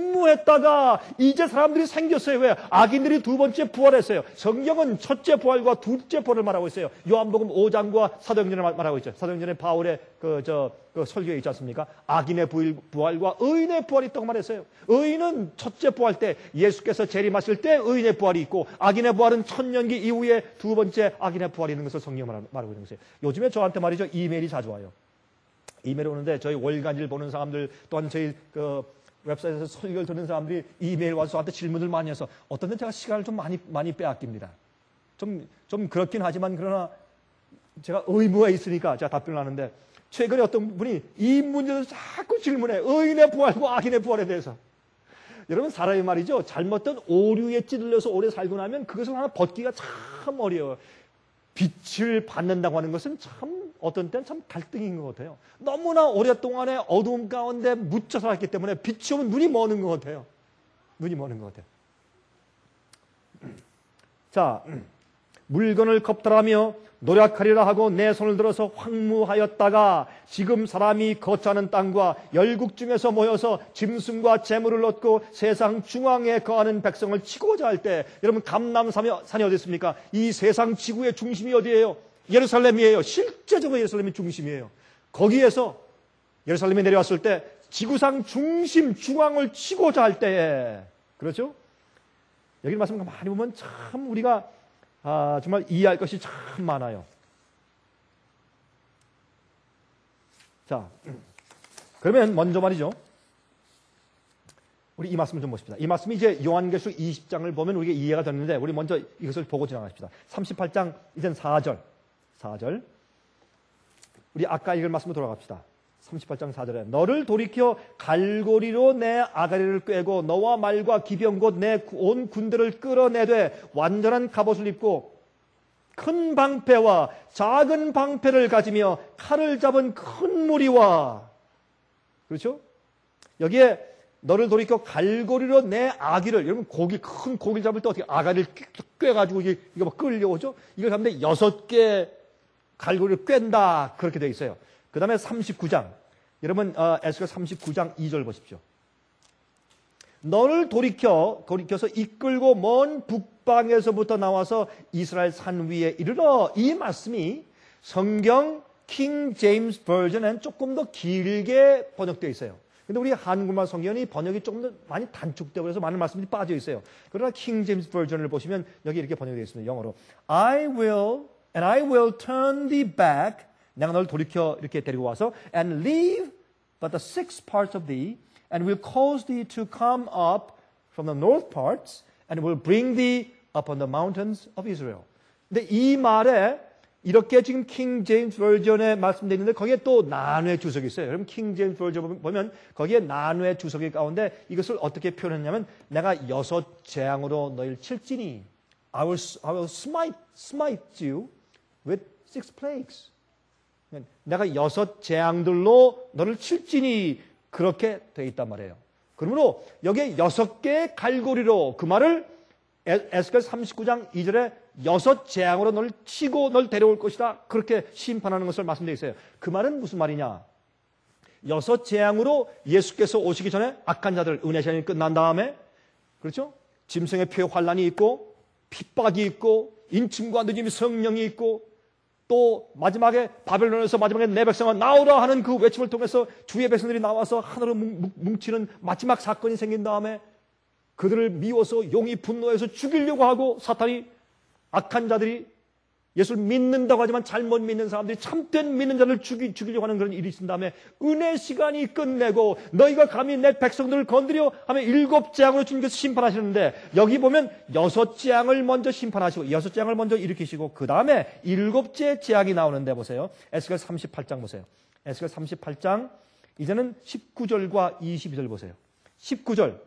황무했다가 이제 사람들이 생겼어요. 왜? 악인들이 두 번째 부활했어요. 성경은 첫째 부활과 둘째 부활을 말하고 있어요. 요한복음 오 장과 사도행전을 말하고 있죠. 사도행전에 바울의 그, 저, 그 설교에 있지 않습니까? 악인의 부활과 의인의 부활이 있다고 말했어요. 의인은 첫째 부활 때 예수께서 재림하실 때 의인의 부활이 있고, 악인의 부활은 천년기 이후에 두 번째 악인의 부활이 있는 것을 성경이 말하고 있는 것이에요. 요즘에 저한테 말이죠, 이메일이 자주 와요. 이메일 오는데 저희 월간지를 보는 사람들, 또한 저희 그 웹사이트에서 설교를 듣는 사람들이 이메일 와서 저한테 질문을 많이 해서 어떤 때 제가 시간을 좀 많이 많이 빼앗깁니다. 좀, 좀 그렇긴 하지만 그러나 제가 의무가 있으니까 제가 답변을 하는데, 최근에 어떤 분이 이 문제를 자꾸 질문해. 의인의 부활과 악인의 부활에 대해서. 여러분, 사람이 말이죠, 잘못된 오류에 찌들려서 오래 살고 나면 그것을 하나 벗기가 참 어려워요. 빛을 받는다고 하는 것은 참 어떤 때는 참 갈등인 것 같아요. 너무나 오랫동안에 어두움 가운데 묻혀 살았기 때문에 빛이 오면 눈이 머는 것 같아요. 눈이 머는 것 같아요. 자, 물건을 겁탈하며 노력하리라 하고 내 손을 들어서 황무하였다가 지금 사람이 거처하는 땅과 열국 중에서 모여서 짐승과 재물을 얻고 세상 중앙에 거하는 백성을 치고자 할 때, 여러분 감람산이 어디 있습니까? 이 세상 지구의 중심이 어디예요? 예루살렘이에요. 실제적으로 예루살렘이 중심이에요. 거기에서 예루살렘에 내려왔을 때 지구상 중심 중앙을 치고자 할 때에, 그렇죠? 여기 말씀 많이 보면 참 우리가 아, 정말 이해할 것이 참 많아요. 자, 그러면 먼저 말이죠. 우리 이 말씀을 좀 보십시다. 이 말씀이 이제 요한계시록 이십 장을 보면 우리가 이해가 되는데, 우리 먼저 이것을 보고 지나가십시다. 삼십팔 장 이젠 사 절. 사 절. 우리 아까 읽은 말씀으로 돌아갑시다. 삼십팔 장 사 절에 너를 돌이켜 갈고리로 내 아가리를 꿰고 너와 말과 기병 곧 내 온 군대를 끌어내되 완전한 갑옷을 입고 큰 방패와 작은 방패를 가지며 칼을 잡은 큰 무리와, 그렇죠? 여기에 너를 돌이켜 갈고리로 내 아기를, 여러분 고기, 큰 고기를 잡을 때 어떻게 아가리를 꿰가지고 이게 이거 막 끌려오죠? 이걸 잡는데 여섯 개 갈고리를 꿰다, 그렇게 되어 있어요. 그 다음에 삼십구 장. 여러분, 어, 에스겔 삼십구 장 이 절 보십시오. 너를 돌이켜, 돌이켜서 이끌고 먼 북방에서부터 나와서 이스라엘 산 위에 이르러. 이 말씀이 성경 킹 제임스 버전은 조금 더 길게 번역되어 있어요. 근데 우리 한국말 성경이 번역이 조금 더 많이 단축되어 버려서 많은 말씀들이 빠져 있어요. 그러나 킹 제임스 버전을 보시면 여기 이렇게 번역되어 있습니다. 영어로. I will, and I will turn thee back. 내가 너를 돌이켜 이렇게 데리고 와서 and leave but the six parts of thee and will cause thee to come up from the north parts and will bring thee upon the mountains of Israel. 근데 이 말에 이렇게 지금 킹 제임스 버전에 말씀되어 있는데 거기에 또 난외 주석이 있어요. 여러분 킹 제임스 버전 보면 거기에 난외 주석이 가운데 이것을 어떻게 표현했냐면 내가 여섯 재앙으로 너희를 칠지니 I will, I will smite, smite you with six plagues. 내가 여섯 재앙들로 너를 칠지니 그렇게 되어 있단 말이에요. 그러므로 여기에 여섯 개의 갈고리로, 그 말을 에스겔 삼십구 장 이 절에 여섯 재앙으로 너를 치고 널 데려올 것이다, 그렇게 심판하는 것을 말씀되어 있어요. 그 말은 무슨 말이냐? 여섯 재앙으로 예수께서 오시기 전에 악한 자들, 은혜 시간이 끝난 다음에, 그렇죠? 짐승의 피의 환란이 있고 핍박이 있고 인침과 늦음이 성령이 있고 또 마지막에 바벨론에서 마지막에 내 백성아 나오라 하는 그 외침을 통해서 주의 백성들이 나와서 하나로 뭉치는 마지막 사건이 생긴 다음에 그들을 미워서 용이 분노해서 죽이려고 하고 사탄이, 악한 자들이 예수를 믿는다고 하지만 잘못 믿는 사람들이 참된 믿는 자를 죽이, 죽이려고 하는 그런 일이 있은 다음에 은혜 시간이 끝내고 너희가 감히 내 백성들을 건드려 하면 일곱 재앙으로 주님께서 심판하시는데, 여기 보면 여섯 재앙을 먼저 심판하시고 여섯 재앙을 먼저 일으키시고 그 다음에 일곱째 재앙이 나오는데 보세요. 에스겔 삼십팔 장 보세요. 에스겔 삼십팔 장 이제는 십구 절과 이십이 절 보세요. 십구 절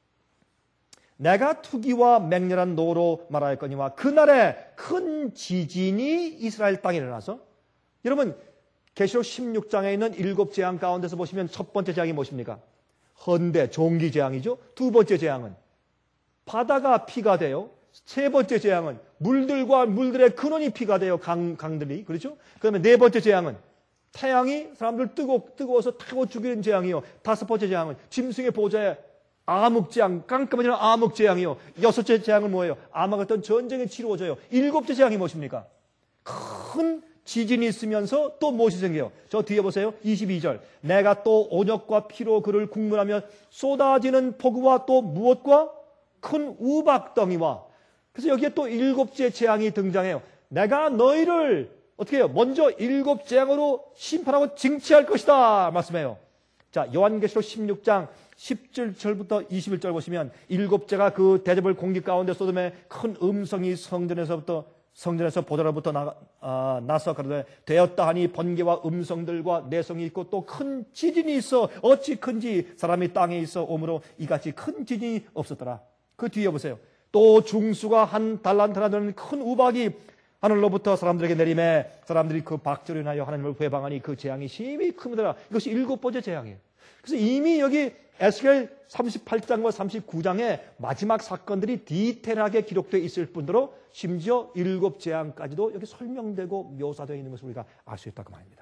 내가 투기와 맹렬한 노로 말하였거니와 그날에 큰 지진이 이스라엘 땅에 일어나서, 여러분 계시록 십육 장에 있는 일곱 재앙 가운데서 보시면 첫 번째 재앙이 무엇입니까? 헌대, 종기 재앙이죠. 두 번째 재앙은 바다가 피가 돼요. 세 번째 재앙은 물들과 물들의 근원이 피가 돼요. 강, 강들이. 그렇죠? 그 다음에 네 번째 재앙은 태양이 사람들 뜨거, 뜨거워서 타고 죽이는 재앙이요. 다섯 번째 재앙은 짐승의 보좌에 암흑재앙, 깜깜해지는 암흑재앙이요. 여섯째 재앙은 뭐예요? 암흑 어떤 전쟁이 치루어져요. 일곱째 재앙이 무엇입니까? 큰 지진이 있으면서 또 무엇이 생겨요? 저 뒤에 보세요. 이십이 절. 내가 또 온역과 피로 그를 국문하며 쏟아지는 폭우와 또 무엇과 큰 우박덩이와. 그래서 여기에 또 일곱째 재앙이 등장해요. 내가 너희를 어떻게 해요? 먼저 일곱 재앙으로 심판하고 징치할 것이다 말씀해요. 자, 요한계시록 십육 장 십칠 절부터 이십일 절 보시면 일곱째가 그 대접을 공기 가운데 쏟음에 큰 음성이 성전에서부터 성전에서 보좌로부터 나, 아, 나서 가로되 되었다 하니 번개와 음성들과 내성이 있고 또 큰 지진이 있어 어찌 큰지 사람이 땅에 있어 오므로 이같이 큰 지진이 없었더라. 그 뒤에 보세요. 또 중수가 한 달란트나 되는 큰 우박이 하늘로부터 사람들에게 내림에 사람들이 그 박절을 인하여 하나님을 회방하니 그 재앙이 심히 큽니다. 이것이 일곱 번째 재앙이에요. 그래서 이미 여기 에스겔 삼십팔 장과 삼십구 장의 마지막 사건들이 디테일하게 기록되어 있을 뿐더러 심지어 일곱 재앙까지도 여기 설명되고 묘사되어 있는 것을 우리가 알 수 있다고 말입니다.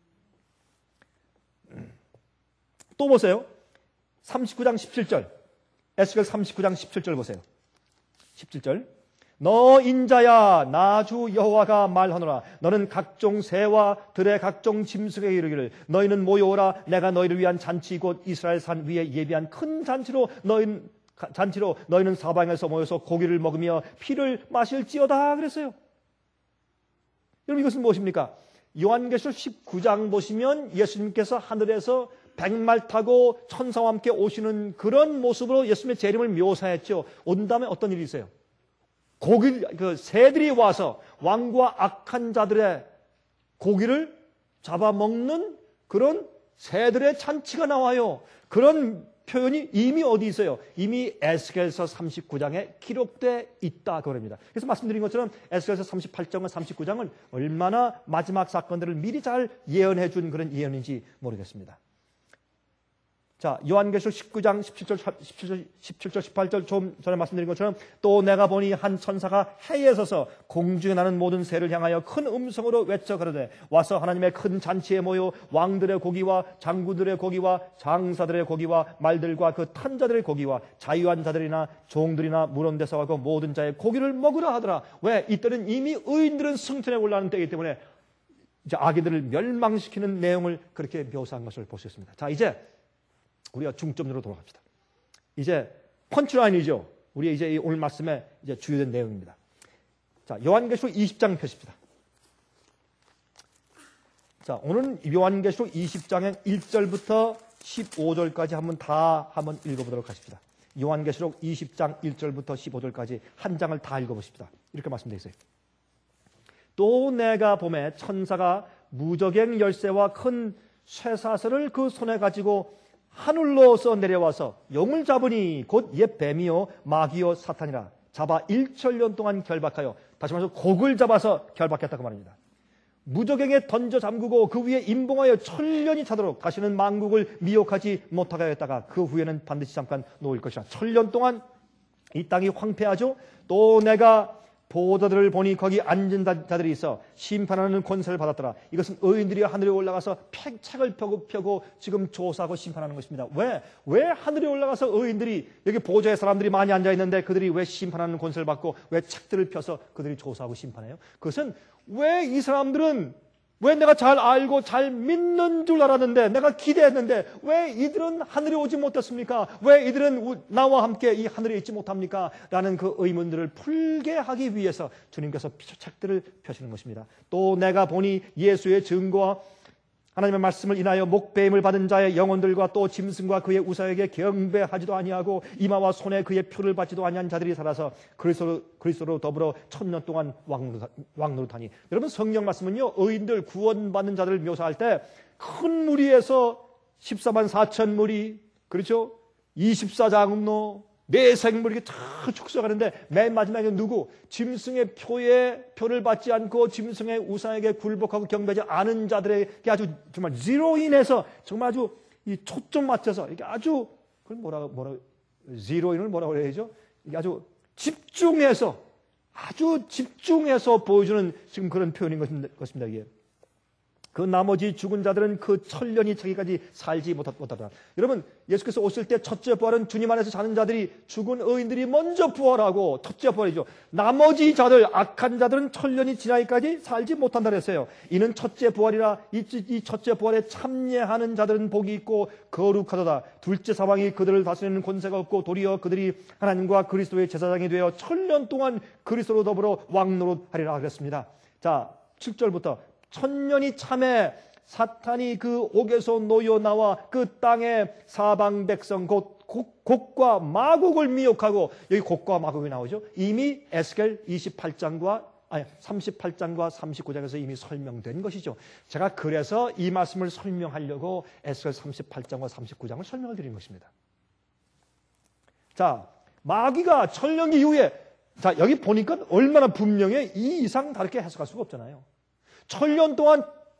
또 보세요. 삼십구 장 십칠 절. 에스겔 삼십구 장 십칠 절 보세요. 십칠 절. 너 인자야 나 주 여호와가 말하노라. 너는 각종 새와 들의 각종 짐승에게 이르기를 너희는 모여오라. 내가 너희를 위한 잔치 곧 이스라엘 산 위에 예비한 큰 잔치로 너희 잔치로 너희는 사방에서 모여서 고기를 먹으며 피를 마실지어다 그랬어요. 여러분 이것은 무엇입니까? 요한계시록 십구 장 보시면 예수님께서 하늘에서 백말 타고 천사와 함께 오시는 그런 모습으로 예수님의 재림을 묘사했죠. 온 다음에 어떤 일이 있어요? 고기, 그 새들이 와서 왕과 악한 자들의 고기를 잡아먹는 그런 새들의 잔치가 나와요. 그런 표현이 이미 어디 있어요? 이미 에스겔서 삼십구 장에 기록되어 있다 그럽니다. 그래서 말씀드린 것처럼 에스겔서 삼십팔 장과 삼십구 장은 얼마나 마지막 사건들을 미리 잘 예언해 준 그런 예언인지 모르겠습니다. 자, 요한계시록 십구 장 십칠 절, 십칠 절, 십칠 절, 십팔 절 좀 전에 말씀드린 것처럼 또 내가 보니 한 천사가 해에 서서 공중에 나는 모든 새를 향하여 큰 음성으로 외쳐 가로되 와서 하나님의 큰 잔치에 모여 왕들의 고기와 장구들의 고기와 장사들의 고기와 말들과 그 탄 자들의 고기와 자유한 자들이나 종들이나 문원대사 가고 모든 자의 고기를 먹으라 하더라. 왜? 이때는 이미 의인들은 승천에 올라가는 때이기 때문에 이제 악인들을 멸망시키는 내용을 그렇게 묘사한 것을 볼 수 있습니다. 자, 이제 우리가 중점으로 돌아갑시다. 이제 펀치라인이죠. 우리 이제 오늘 말씀의 이제 주요된 내용입니다. 자, 요한계시록 이십 장 펴십시다. 자, 오늘은 요한계시록 이십 장의 일 절부터 십오 절까지 한번 다 한번 읽어보도록 하십시다. 요한계시록 이십 장 일 절부터 십오 절까지 한 장을 다 읽어보십시다. 이렇게 말씀되어 있어요. 또 내가 보매 천사가 무저갱 열쇠와 큰 쇠사슬을 그 손에 가지고 하늘로서 내려와서 용을 잡으니 곧 옛 뱀이요 마귀요 사탄이라 잡아 일천년 동안 결박하여 다시 말해서 곡을 잡아서 결박했다고 말입니다. 무저갱에 던져 잠그고 그 위에 임봉하여 천년이 차도록 다시는 만국을 미혹하지 못하게 하였다가 그 후에는 반드시 잠깐 놓을 것이라. 천년 동안 이 땅이 황폐하죠. 또 내가 보호자들을 보니 거기 앉은 자들이 있어 심판하는 권세를 받았더라. 이것은 의인들이 하늘에 올라가서 책을 펴고, 펴고 지금 조사하고 심판하는 것입니다. 왜? 왜 하늘에 올라가서 의인들이 여기 보호자의 사람들이 많이 앉아있는데 그들이 왜 심판하는 권세를 받고 왜 책들을 펴서 그들이 조사하고 심판해요? 그것은 왜 이 사람들은 왜 내가 잘 알고 잘 믿는 줄 알았는데 내가 기대했는데 왜 이들은 하늘에 오지 못했습니까? 왜 이들은 나와 함께 이 하늘에 있지 못합니까? 라는 그 의문들을 풀게 하기 위해서 주님께서 책들을 펴시는 것입니다. 또 내가 보니 예수의 증거와 하나님의 말씀을 인하여 목배임을 받은 자의 영혼들과 또 짐승과 그의 우사에게 경배하지도 아니하고 이마와 손에 그의 표를 받지도 아니한 자들이 살아서 그리스도로, 그리스도로 더불어 천년 동안 왕노릇하니. 여러분 성경 말씀은요 의인들 구원받는 자들을 묘사할 때 큰 무리에서 십사만 사천 무리 그렇죠? 이십사 장로 네 생물 이렇게 다 축소하는데 맨 마지막에 누구? 짐승의 표에 표를 받지 않고 짐승의 우상에게 굴복하고 경배하지 않은 자들에게 아주 정말 제로인해서 정말 아주 이 초점 맞춰서 이게 아주 그걸 뭐라 뭐라 제로인을 뭐라고 해야죠? 이게 아주 집중해서 아주 집중해서 보여주는 지금 그런 표현인 것입니다. 이게. 그 나머지 죽은 자들은 그 천년이 차기까지 살지 못하다. 여러분 예수께서 오실 때 첫째 부활은 주님 안에서 사는 자들이 죽은 의인들이 먼저 부활하고 첫째 부활이죠. 나머지 자들 악한 자들은 천년이 지나기까지 살지 못한다 그랬어요. 이는 첫째 부활이라 이, 이 첫째 부활에 참여하는 자들은 복이 있고 거룩하도다. 둘째 사방이 그들을 다스리는 권세가 없고 도리어 그들이 하나님과 그리스도의 제사장이 되어 천년 동안 그리스도로 더불어 왕노릇하리라 그랬습니다. 자 칠 절부터 천년이 참에 사탄이 그 옥에서 놓여 나와 그 땅의 사방 백성 곧 곡과 마곡을 미혹하고 여기 곡과 마곡이 나오죠. 이미 에스겔 이십팔 장과 아니 삼십팔 장과 삼십구 장에서 이미 설명된 것이죠. 제가 그래서 이 말씀을 설명하려고 에스겔 삼십팔 장과 삼십구 장을 설명을 드린 것입니다. 자, 마귀가 천년기 이후에 자 여기 보니까 얼마나 분명해 이 이상 다르게 해석할 수가 없잖아요. 천년 동안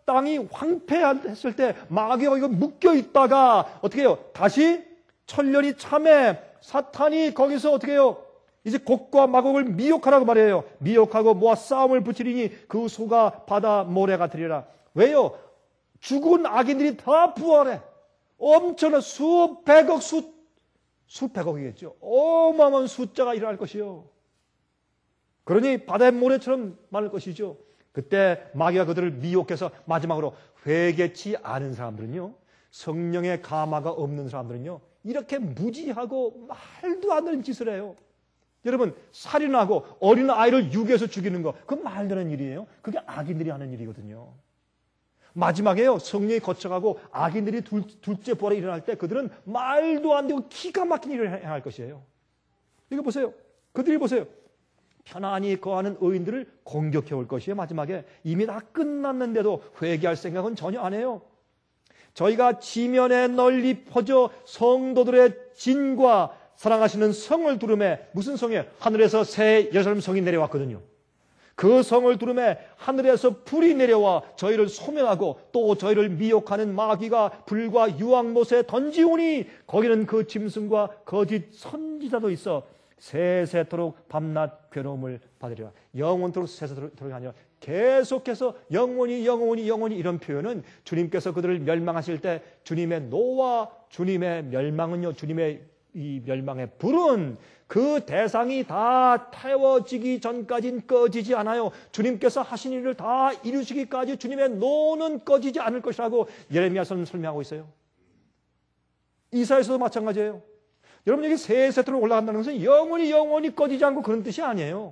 땅이 황폐했을 때 마귀가 이거 묶여 있다가 어떻게 해요? 다시 천년이 참에 사탄이 거기서 어떻게 해요? 이제 곡과 마곡을 미혹하라고 말해요. 미혹하고 모아 싸움을 붙이리니 그 소가 바다 모래가 되리라. 왜요? 죽은 악인들이 다 부활해. 엄청난 수백억 수 수백억이겠죠. 어마어마한 숫자가 일어날 것이요. 그러니 바다의 모래처럼 많을 것이죠. 그때 마귀가 그들을 미혹해서 마지막으로 회개치 않은 사람들은요, 성령의 감화가 없는 사람들은요, 이렇게 무지하고 말도 안 되는 짓을 해요. 여러분, 살인하고 어린 아이를 유괴해서 죽이는 거, 그건 말도 안 되는 일이에요. 그게 악인들이 하는 일이거든요. 마지막에요, 성령이 거쳐가고 악인들이 둘, 둘째 부활이 일어날 때 그들은 말도 안 되고 기가 막힌 일을 해야 할 것이에요. 이거 보세요. 그들이 보세요. 편안히 거하는 의인들을 공격해 올 것이에요. 마지막에 이미 다 끝났는데도 회개할 생각은 전혀 안 해요. 저희가 지면에 널리 퍼져 성도들의 진과 사랑하시는 성을 두름에, 무슨 성이에요? 하늘에서 새 예루살렘 성이 내려왔거든요. 그 성을 두름에 하늘에서 불이 내려와 저희를 소멸하고 또 저희를 미혹하는 마귀가 불과 유황못에 던지오니 거기는 그 짐승과 거짓 선지자도 있어 세세토록 밤낮 괴로움을 받으리라. 영원토록 세세토록이 아니라 계속해서 영원히 영원히 영원히 이런 표현은 주님께서 그들을 멸망하실 때 주님의 노와 주님의 멸망은요, 주님의 이 멸망의 불은 그 대상이 다 태워지기 전까지는 꺼지지 않아요. 주님께서 하신 일을 다 이루시기까지 주님의 노는 꺼지지 않을 것이라고 예레미야서는 설명하고 있어요. 이사야서도 마찬가지예요. 여러분, 여기 세세토록 올라간다는 것은 영원히 영원히 꺼지지 않고 그런 뜻이 아니에요.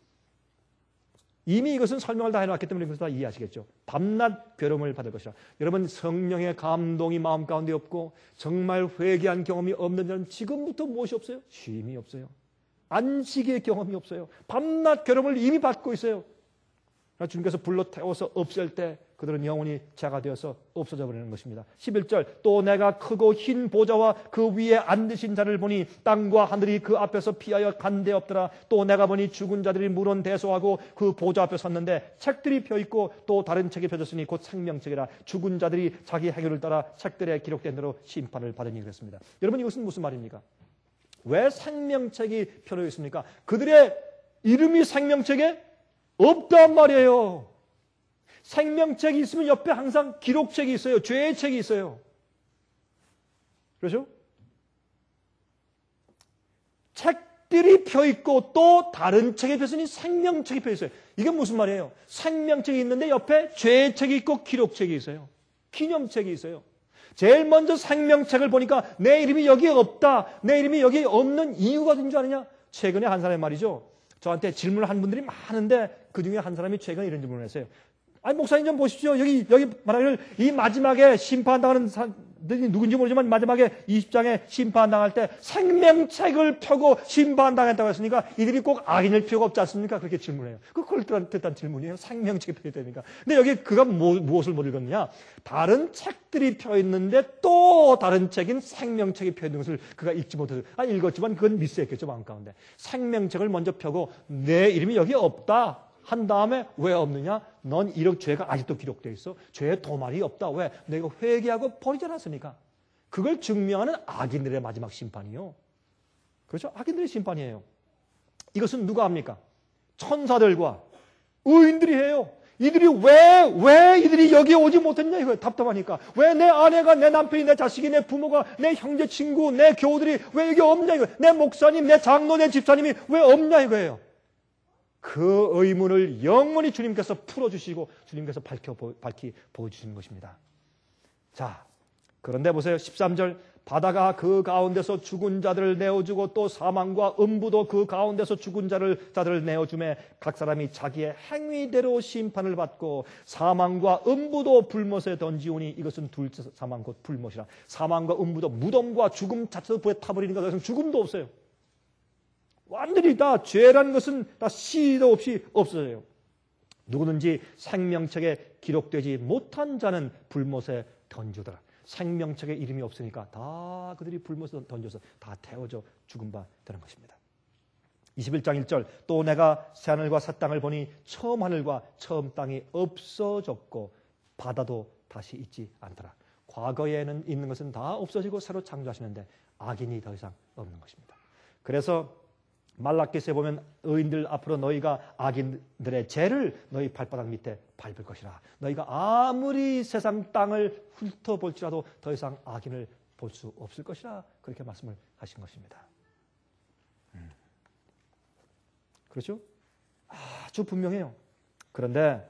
이미 이것은 설명을 다 해놨기 때문에 이것을 다 이해하시겠죠. 밤낮 괴로움을 받을 것이라. 여러분, 성령의 감동이 마음 가운데 없고 정말 회개한 경험이 없는 자는 지금부터 무엇이 없어요? 쉼이 없어요. 안식의 경험이 없어요. 밤낮 괴로움을 이미 받고 있어요. 주님께서 불로 태워서 없앨 때 그들은 영원히 자가 되어서 없어져 버리는 것입니다. 십일 절, 또 내가 크고 흰 보좌와 그 위에 앉으신 자를 보니 땅과 하늘이 그 앞에서 피하여 간데 없더라. 또 내가 보니 죽은 자들이 물은 대소하고 그 보좌 앞에 섰는데 책들이 펴있고 또 다른 책이 펴졌으니 곧 생명책이라. 죽은 자들이 자기 행위를 따라 책들에 기록된 대로 심판을 받으니 그랬습니다. 여러분, 이것은 무슨 말입니까? 왜 생명책이 펴져 있습니까? 그들의 이름이 생명책에 없단 말이에요. 생명책이 있으면 옆에 항상 기록책이 있어요. 죄의 책이 있어요. 그렇죠? 책들이 펴있고 또 다른 책에 펴있으니 생명책이 펴있어요. 이게 무슨 말이에요? 생명책이 있는데 옆에 죄의 책이 있고 기록책이 있어요. 기념책이 있어요. 제일 먼저 생명책을 보니까 내 이름이 여기에 없다. 내 이름이 여기에 없는 이유가 된 줄 아느냐? 최근에 한 사람의 말이죠. 저한테 질문을 한 분들이 많은데 그 중에 한 사람이 최근에 이런 질문을 했어요. 아니, 목사님 좀 보십시오. 여기, 여기 말하기를 이 마지막에 심판당하는 사람들이 누군지 모르지만 마지막에 이십 장에 심판당할 때 생명책을 펴고 심판당했다고 했으니까 이들이 꼭 악인일 필요가 없지 않습니까? 그렇게 질문해요. 그 그럴듯한 질문이에요. 생명책이 펴야 되니까. 근데 여기 그가 뭐, 무엇을 못 읽었느냐? 다른 책들이 펴 있는데 또 다른 책인 생명책이 펴 있는 것을 그가 읽지 못해서, 아, 읽었지만 그건 미스했겠죠, 마음 가운데. 생명책을 먼저 펴고 내 이름이 여기 없다 한 다음에 왜 없느냐? 넌 이런 죄가 아직도 기록되어 있어. 죄의 도말이 없다. 왜? 내가 회개하고 버리지 않았으니까. 그걸 증명하는 악인들의 마지막 심판이요. 그렇죠? 악인들의 심판이에요. 이것은 누가 합니까? 천사들과 의인들이 해요. 이들이 왜, 왜 이들이 여기에 오지 못했냐? 이거 답답하니까. 왜 내 아내가, 내 남편이, 내 자식이, 내 부모가, 내 형제, 친구, 내 교우들이 왜 여기 없냐? 이거. 내 목사님, 내 장로, 내 집사님이 왜 없냐? 이거예요. 그 의문을 영원히 주님께서 풀어주시고 주님께서 밝혀, 밝히 보여주시는 것입니다. 자, 그런데 보세요. 십삼 절, 바다가 그 가운데서 죽은 자들을 내어주고 또 사망과 음부도 그 가운데서 죽은 자를, 자들을 내어주매 각 사람이 자기의 행위대로 심판을 받고 사망과 음부도 불못에 던지오니 이것은 둘째 사망 곧 불못이라. 사망과 음부도 무덤과 죽음 자체도 불에 타버리는 것은 죽음도 없어요. 완전히 다 죄라는 것은 다 시도 없이 없어져요. 누구든지 생명책에 기록되지 못한 자는 불못에 던지더라. 생명책에 이름이 없으니까 다 그들이 불못에 던져서 다 태워져 죽은 바 되는 것입니다. 이십일 장 일 절, 또 내가 새하늘과 새 땅을 보니 처음 하늘과 처음 땅이 없어졌고 바다도 다시 있지 않더라. 과거에는 있는 것은 다 없어지고 새로 창조하시는데 악인이 더 이상 없는 것입니다. 그래서 말라기서에 보면 의인들 앞으로 너희가 악인들의 죄를 너희 발바닥 밑에 밟을 것이라. 너희가 아무리 세상 땅을 훑어볼지라도 더 이상 악인을 볼 수 없을 것이라. 그렇게 말씀을 하신 것입니다. 음. 그렇죠? 아주 분명해요. 그런데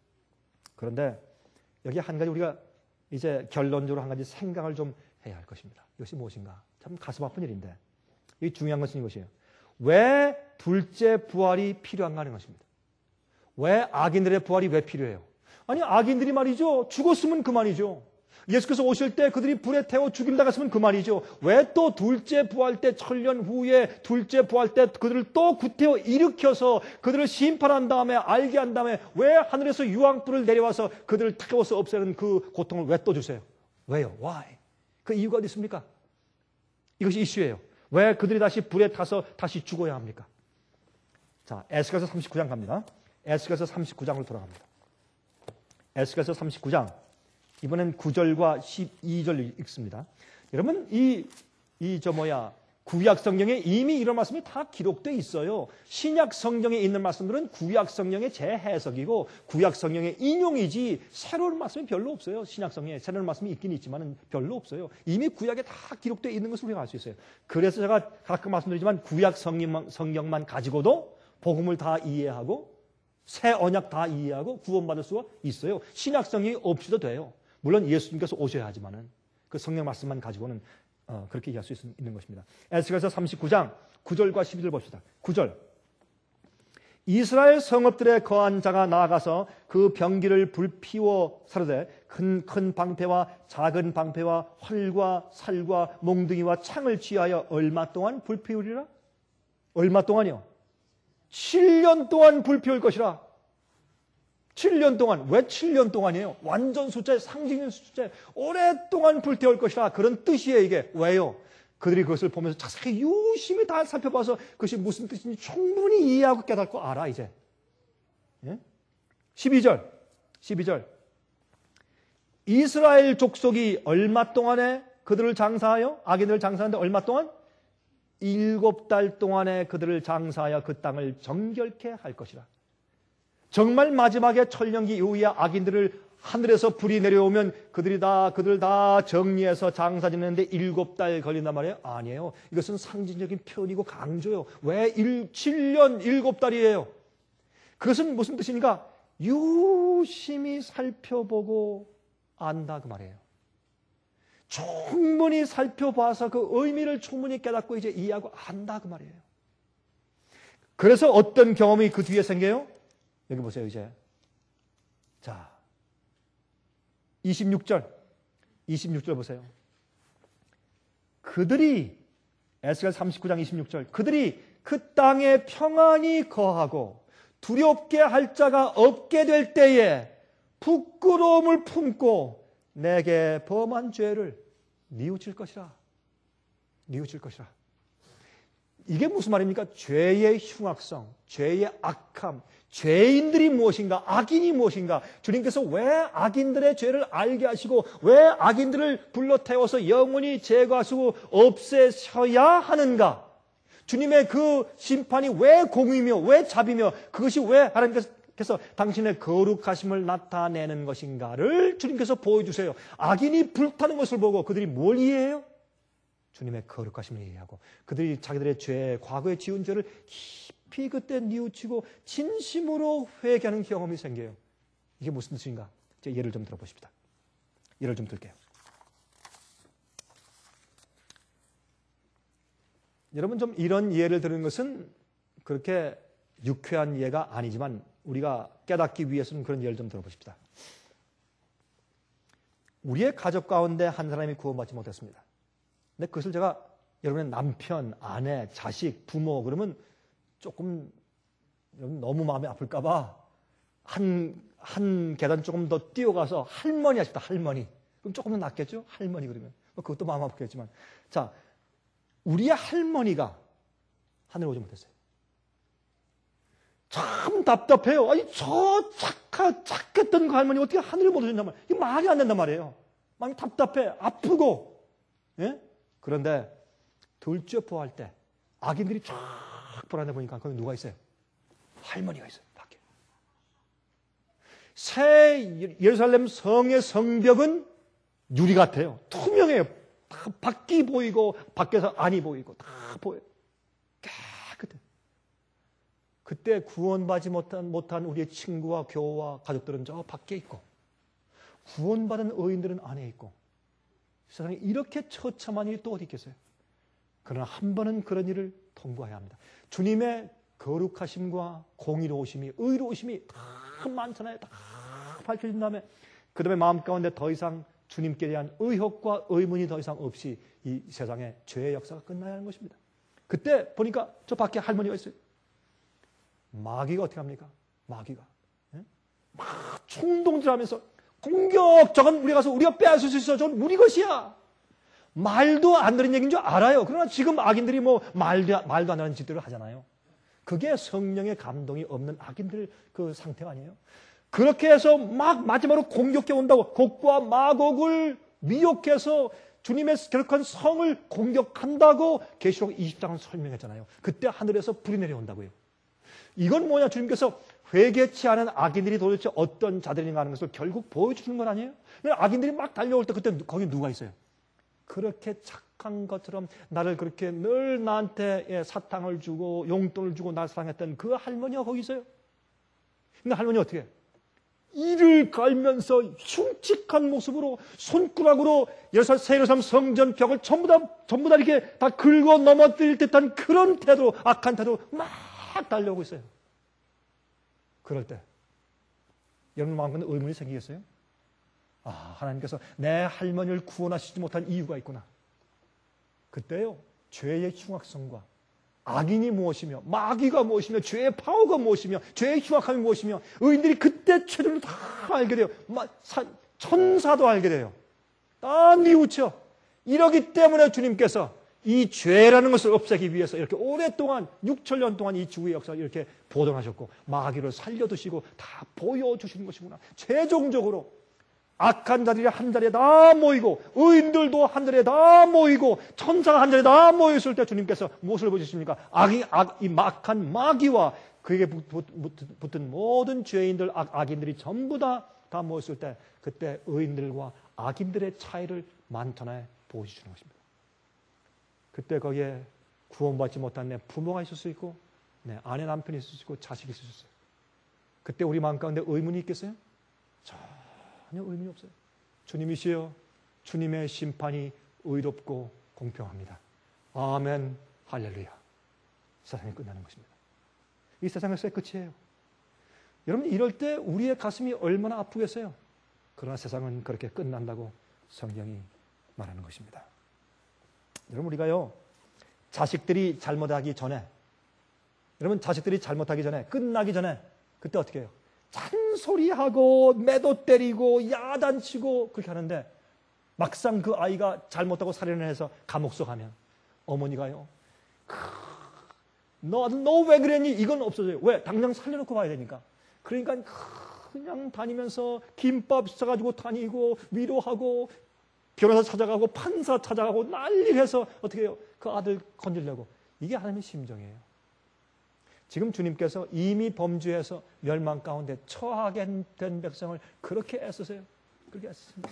그런데 여기 한 가지 우리가 이제 결론적으로 한 가지 생각을 좀 해야 할 것입니다. 이것이 무엇인가? 참 가슴 아픈 일인데 이 중요한 것은 이것이에요. 왜 둘째 부활이 필요한가 하는 것입니다. 왜 악인들의 부활이 왜 필요해요? 아니 악인들이 말이죠. 죽었으면 그만이죠. 예수께서 오실 때 그들이 불에 태워 죽임당했으면 그만이죠. 왜 또 둘째 부활 때 천년 후에 둘째 부활 때 그들을 또 구태워 일으켜서 그들을 심판한 다음에 알게 한 다음에 왜 하늘에서 유황불을 내려와서 그들을 태워서 없애는 그 고통을 왜 또 주세요? 왜요? Why? 그 이유가 어디 있습니까? 이것이 이슈예요. 왜 그들이 다시 불에 타서 다시 죽어야 합니까? 자, 에스겔서 삼십구 장 갑니다. 에스겔서 삼십구 장으로 돌아갑니다. 에스겔서 삼십구 장 이번엔 구 절과 십이 절 읽습니다. 여러분 이 이 저 뭐야 구약 성경에 이미 이런 말씀이 다 기록되어 있어요. 신약 성경에 있는 말씀들은 구약 성경의 재해석이고 구약 성경의 인용이지 새로운 말씀이 별로 없어요. 신약 성경에 새로운 말씀이 있긴 있지만 별로 없어요. 이미 구약에 다 기록되어 있는 것을 우리가 알 수 있어요. 그래서 제가 가끔 말씀드리지만 구약 성경만, 성경만 가지고도 복음을 다 이해하고 새 언약 다 이해하고 구원받을 수가 있어요. 신약 성경이 없이도 돼요. 물론 예수님께서 오셔야 하지만은 그 성경 말씀만 가지고는 어, 그렇게 이해할 수 있, 있는 것입니다. 에스겔서 삼십구 장 구 절과 십이 절 봅시다. 구 절 이스라엘 성읍들에 거한 자가 나아가서 그 병기를 불피워 사르되 큰, 큰 방패와 작은 방패와 활과 살과 몽둥이와 창을 취하여 얼마 동안 불피우리라? 얼마 동안이요? 칠 년 동안 불피울 것이라. 칠 년 동안. 왜 칠 년 동안이에요? 완전 숫자에 상징적인 숫자에 오랫동안 불태울 것이라. 그런 뜻이에요 이게. 왜요? 그들이 그것을 보면서 자세히 유심히 다 살펴봐서 그것이 무슨 뜻인지 충분히 이해하고 깨닫고 알아 이제. 예? 십이 절. 십이 절. 이스라엘 족속이 얼마 동안에 그들을 장사하여 악인들을 장사하는데 얼마 동안? 일곱 달 동안에 그들을 장사하여 그 땅을 정결케 할 것이라. 정말 마지막에 천년기 이후에 악인들을 하늘에서 불이 내려오면 그들이 다 그들 다 정리해서 장사 짓는데 일곱 달 걸린단 말이에요? 아니에요. 이것은 상징적인 표현이고 강조요. 왜 일, 칠 년 일곱 달이에요? 그것은 무슨 뜻입니까? 유심히 살펴보고 안다 그 말이에요. 충분히 살펴봐서 그 의미를 충분히 깨닫고 이제 이해하고 안다 그 말이에요. 그래서 어떤 경험이 그 뒤에 생겨요? 여기 보세요 이제. 자, 이십육 절. 이십육 절 보세요. 그들이 에스겔 삼십구 장 이십육 절. 그들이 그 땅에 평안히 거하고 두렵게 할 자가 없게 될 때에 부끄러움을 품고 내게 범한 죄를 뉘우칠 것이라. 뉘우칠 것이라. 이게 무슨 말입니까? 죄의 흉악성, 죄의 악함, 죄인들이 무엇인가, 악인이 무엇인가, 주님께서 왜 악인들의 죄를 알게 하시고 왜 악인들을 불러 태워서 영원히 제거하시고 없애셔야 하는가? 주님의 그 심판이 왜 공의며 왜 자비며 그것이 왜 하나님께서 당신의 거룩하심을 나타내는 것인가를 주님께서 보여주세요. 악인이 불타는 것을 보고 그들이 뭘 이해해요? 주님의 거룩하심을 이해하고 그들이 자기들의 죄, 과거에 지은 죄를 깊이 그때 뉘우치고 진심으로 회개하는 경험이 생겨요. 이게 무슨 뜻인가? 제 예를 좀 들어보십시다. 예를 좀 들게요. 여러분 좀 이런 예를 들은 것은 그렇게 유쾌한 예가 아니지만 우리가 깨닫기 위해서는 그런 예를 좀 들어보십시다. 우리의 가족 가운데 한 사람이 구원받지 못했습니다. 근데 그것을 제가 여러분의 남편, 아내, 자식, 부모 그러면 조금 너무 마음이 아플까봐 한, 한 계단 조금 더 뛰어가서 할머니 하십니다. 할머니. 그럼 조금 더 낫겠죠? 할머니 그러면. 그것도 마음 아프겠지만. 자, 우리의 할머니가 하늘에 오지 못했어요. 참 답답해요. 아니, 저 착하, 착했던 그 할머니 어떻게 하늘을 못 오신단 말이에요. 이게 말이 안 된단 말이에요. 마음이 답답해, 아프고. 예? 그런데 둘째 부활 때 악인들이 쫙 불안해 보니까 거기 누가 있어요? 할머니가 있어요, 밖에. 새 예루살렘 성의 성벽은 유리 같아요. 투명해요. 다 밖이 보이고 밖에서 안이 보이고 다 보여요. 깨끗해. 그때 구원받지 못한, 못한 우리의 친구와 교우와 가족들은 저 밖에 있고 구원받은 의인들은 안에 있고 세상에 이렇게 처참한 일이 또 어디 있겠어요? 그러나 한 번은 그런 일을 통과해야 합니다. 주님의 거룩하심과 공의로우심이, 의로우심이 다 많잖아요. 다 밝혀진 다음에 그 다음에 마음 가운데 더 이상 주님께 대한 의혹과 의문이 더 이상 없이 이 세상에 죄의 역사가 끝나야 하는 것입니다. 그때 보니까 저 밖에 할머니가 있어요. 마귀가 어떻게 합니까? 마귀가 예? 막 충동질하면서 공격! 저건 우리 가서 우리가 빼앗을 수 있어. 저건 우리 것이야. 말도 안 되는 얘기인 줄 알아요. 그러나 지금 악인들이 뭐 말도, 말도 안 하는 짓들을 하잖아요. 그게 성령의 감동이 없는 악인들 그 상태가 아니에요. 그렇게 해서 막 마지막으로 공격해 온다고 곡과 마곡을 미혹해서 주님의 결국한 성을 공격한다고 계시록 이십 장은 설명했잖아요. 그때 하늘에서 불이 내려온다고요. 이건 뭐냐? 주님께서 회개치 않은 악인들이 도대체 어떤 자들인가 하는 것을 결국 보여주는 건 아니에요? 악인들이 막 달려올 때 그때 거기 누가 있어요? 그렇게 착한 것처럼 나를 그렇게 늘 나한테 사탕을 주고 용돈을 주고 날 사랑했던 그 할머니가 거기 있어요. 근데 할머니 어떻게 해요? 이를 갈면서 흉측한 모습으로 손가락으로 새 예루살렘 성전 벽을 전부 다, 전부 다 이렇게 다 긁어 넘어뜨릴 듯한 그런 태도로, 악한 태도로 막 달려오고 있어요. 그럴 때 여러분 마음속에 의문이 생기겠어요? 아, 하나님께서 내 할머니를 구원하시지 못한 이유가 있구나. 그때요, 죄의 흉악성과 악인이 무엇이며 마귀가 무엇이며 죄의 파워가 무엇이며 죄의 흉악함이 무엇이며 의인들이 그때 최종적으로 다 알게 돼요. 천사도 알게 돼요. 다 뉘우쳐. 이러기 때문에 주님께서 이 죄라는 것을 없애기 위해서 이렇게 오랫동안 육천 년 동안 이 지구의 역사를 이렇게 보존하셨고 마귀를 살려두시고 다 보여주시는 것이구나. 최종적으로 악한 자들이 한 자리에 다 모이고 의인들도 한 자리에 다 모이고 천사가 한 자리에 다 모였을 때 주님께서 무엇을 보여주십니까? 악이, 악, 이 막한 마귀와 그에게 붙은 모든 죄인들, 악, 악인들이 전부 다, 다 모였을 때 그때 의인들과 악인들의 차이를 만천하에 보여주시는 것입니다. 그때 거기에 구원받지 못한 내 부모가 있을 수 있고 내 아내 남편이 있을 수 있고 자식이 있을 수 있어요. 그때 우리 마음 가운데 의문이 있겠어요? 전혀 의문이 없어요. 주님이시여, 주님의 심판이 의롭고 공평합니다. 아멘, 할렐루야. 세상이 끝나는 것입니다. 이 세상에서의 끝이에요. 여러분 이럴 때 우리의 가슴이 얼마나 아프겠어요? 그러나 세상은 그렇게 끝난다고 성경이 말하는 것입니다. 여러분 우리가요 자식들이 잘못하기 전에 여러분 자식들이 잘못하기 전에 끝나기 전에 그때 어떻게 해요? 잔소리하고 매도 때리고 야단치고 그렇게 하는데 막상 그 아이가 잘못하고 살인을 해서 감옥 속 가면 어머니가요 너 너 왜 그랬니? 이건 없어져요. 왜? 당장 살려놓고 봐야 되니까. 그러니까 그냥 다니면서 김밥 싸가지고 다니고 위로하고 변호사 찾아가고 판사 찾아가고 난리를 해서 어떻게 해요? 그 아들 건지려고. 이게 하나님의 심정이에요. 지금 주님께서 이미 범죄해서 멸망 가운데 처하게 된 백성을 그렇게 애쓰세요. 그렇게 애쓰십니다.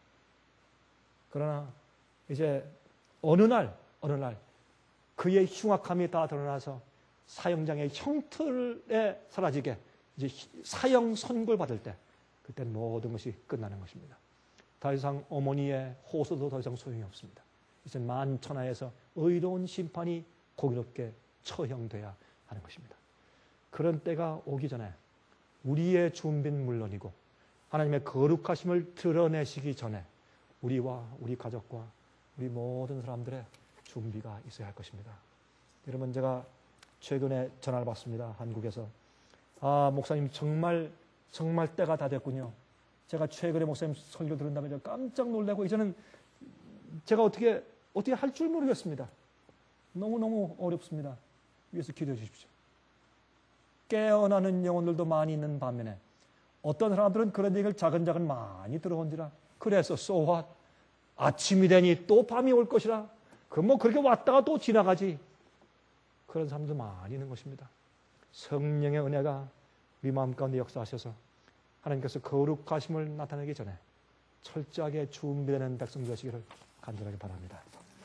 그러나 이제 어느 날, 어느 날 그의 흉악함이 다 드러나서 사형장의 형틀에 사라지게 이제 사형 선고를 받을 때 그때 모든 것이 끝나는 것입니다. 더 이상 어머니의 호소도 더 이상 소용이 없습니다. 이제 만천하에서 의로운 심판이 공의롭게 처형돼야 하는 것입니다. 그런 때가 오기 전에 우리의 준비는 물론이고 하나님의 거룩하심을 드러내시기 전에 우리와 우리 가족과 우리 모든 사람들의 준비가 있어야 할 것입니다. 여러분 제가 최근에 전화를 받습니다. 한국에서. 아 목사님 정말 정말 때가 다 됐군요. 제가 최근에 목사님 설교 들은 다음에 깜짝 놀라고 이제는 제가 어떻게 어떻게 할 줄 모르겠습니다. 너무너무 어렵습니다. 위해서 기도해 주십시오. 깨어나는 영혼들도 많이 있는 반면에 어떤 사람들은 그런 얘기를 자근자근 많이 들어온지라. 그래서 so what? 아침이 되니 또 밤이 올 것이라. 그 뭐 그렇게 왔다가 또 지나가지. 그런 사람도 많이 있는 것입니다. 성령의 은혜가 우리 마음 가운데 역사하셔서 하나님께서 거룩하심을 나타내기 전에 철저하게 준비되는 백성 되시기를 간절하게 바랍니다.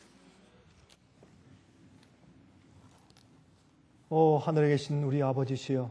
오 하늘에 계신 우리 아버지시여,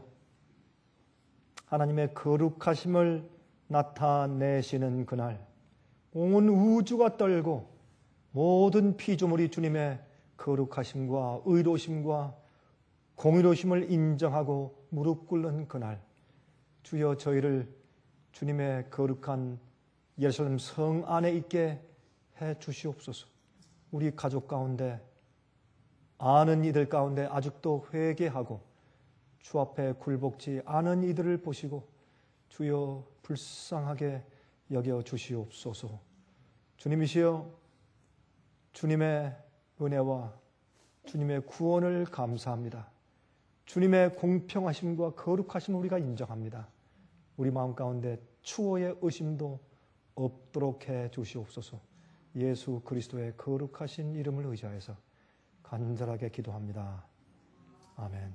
하나님의 거룩하심을 나타내시는 그날 온 우주가 떨고 모든 피조물이 주님의 거룩하심과 의로심과 공의로심을 인정하고 무릎 꿇는 그날, 주여 저희를 주님의 거룩한 예루살렘 성 안에 있게 해 주시옵소서. 우리 가족 가운데 아는 이들 가운데 아직도 회개하고 주 앞에 굴복지 않은 이들을 보시고 주여 불쌍하게 여겨 주시옵소서. 주님이시여, 주님의 은혜와 주님의 구원을 감사합니다. 주님의 공평하심과 거룩하심을 우리가 인정합니다. 우리 마음 가운데 추호의 의심도 없도록 해 주시옵소서. 예수 그리스도의 거룩하신 이름을 의지하여서 간절하게 기도합니다. 아멘.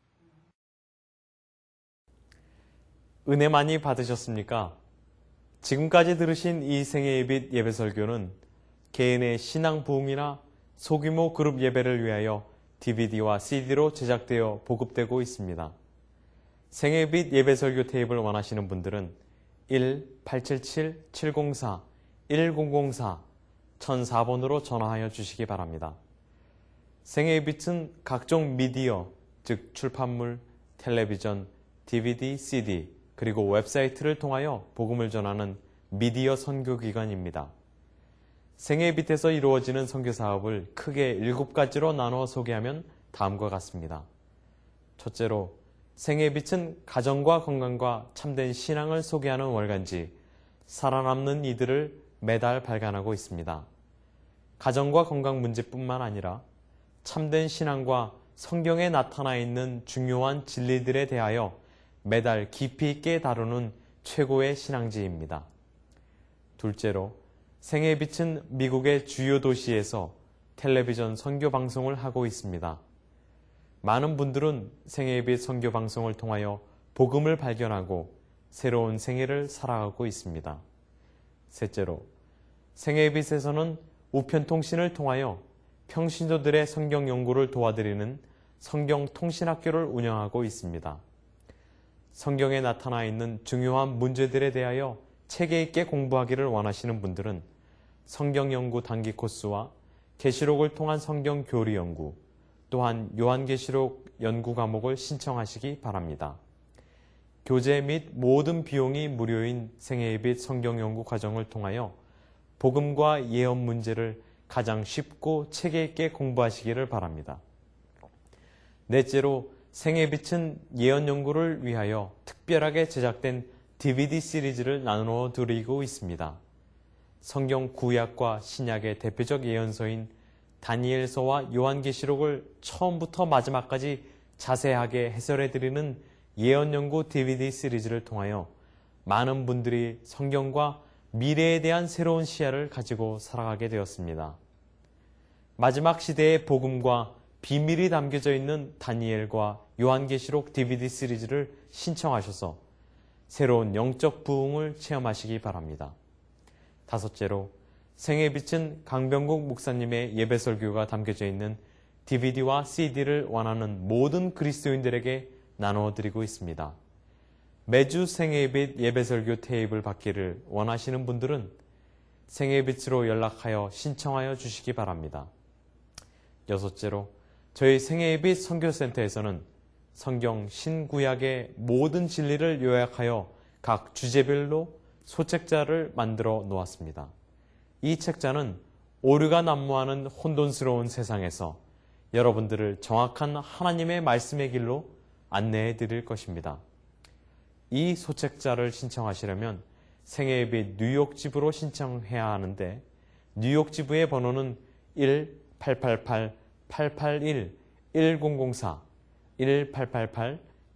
은혜 많이 받으셨습니까? 지금까지 들으신 이 생애 예빛 예배 설교는 개인의 신앙 부흥이나 소규모 그룹 예배를 위하여 디비디와 씨디로 제작되어 보급되고 있습니다. 생애 예빛 예배 설교 테이프를 원하시는 분들은 일 팔칠칠 칠공사 일공공사 천사 번으로 전화하여 주시기 바랍니다. 생애 예빛은 각종 미디어, 즉 출판물, 텔레비전, 디비디, 씨디, 그리고 웹사이트를 통하여 복음을 전하는 미디어 선교기관입니다. 생애 예빛에서 이루어지는 선교사업을 크게 일곱 가지로 나누어 소개하면 다음과 같습니다. 첫째로, 생애 예빛은 가정과 건강과 참된 신앙을 소개하는 월간지 살아남는 이들을 매달 발간하고 있습니다. 가정과 건강 문제뿐만 아니라 참된 신앙과 성경에 나타나 있는 중요한 진리들에 대하여 매달 깊이 있게 다루는 최고의 신앙지입니다. 둘째로, 생애 예빛은 미국의 주요 도시에서 텔레비전 선교 방송을 하고 있습니다. 많은 분들은 생애 예빛 선교 방송을 통하여 복음을 발견하고 새로운 생애를 살아가고 있습니다. 셋째로, 생애 예빛에서는 우편통신을 통하여 평신도들의 성경 연구를 도와드리는 성경통신학교를 운영하고 있습니다. 성경에 나타나 있는 중요한 문제들에 대하여 체계 있게 공부하기를 원하시는 분들은 성경 연구 단기 코스와 계시록을 통한 성경 교리 연구, 또한 요한계시록 연구 과목을 신청하시기 바랍니다. 교재 및 모든 비용이 무료인 생애 예빛 성경 연구 과정을 통하여 복음과 예언 문제를 가장 쉽고 체계 있게 공부하시기를 바랍니다. 넷째로, 생애 예빛은 예언 연구를 위하여 특별하게 제작된 디비디 시리즈를 나누어 드리고 있습니다. 성경 구약과 신약의 대표적 예언서인 다니엘서와 요한계시록을 처음부터 마지막까지 자세하게 해설해드리는 예언 연구 디비디 시리즈를 통하여 많은 분들이 성경과 미래에 대한 새로운 시야를 가지고 살아가게 되었습니다. 마지막 시대의 복음과 비밀이 담겨져 있는 다니엘과 요한계시록 디비디 시리즈를 신청하셔서 새로운 영적 부흥을 체험하시기 바랍니다. 다섯째로, 생애 예빛은 강병국 목사님의 예배 설교가 담겨져 있는 디비디와 씨디를 원하는 모든 그리스도인들에게 나누어 드리고 있습니다. 매주 생애 예빛 예배 설교 테이프를 받기를 원하시는 분들은 생애 예빛으로 연락하여 신청하여 주시기 바랍니다. 여섯째로, 저희 생애 예빛 선교센터에서는 성경 신구약의 모든 진리를 요약하여 각 주제별로 소책자를 만들어 놓았습니다. 이 책자는 오류가 난무하는 혼돈스러운 세상에서 여러분들을 정확한 하나님의 말씀의 길로 안내해 드릴 것입니다. 이 소책자를 신청하시려면 생애 예빛 뉴욕 지부로 신청해야 하는데, 뉴욕 지부의 번호는 일 팔팔팔 팔팔일 일공공사 일 팔팔팔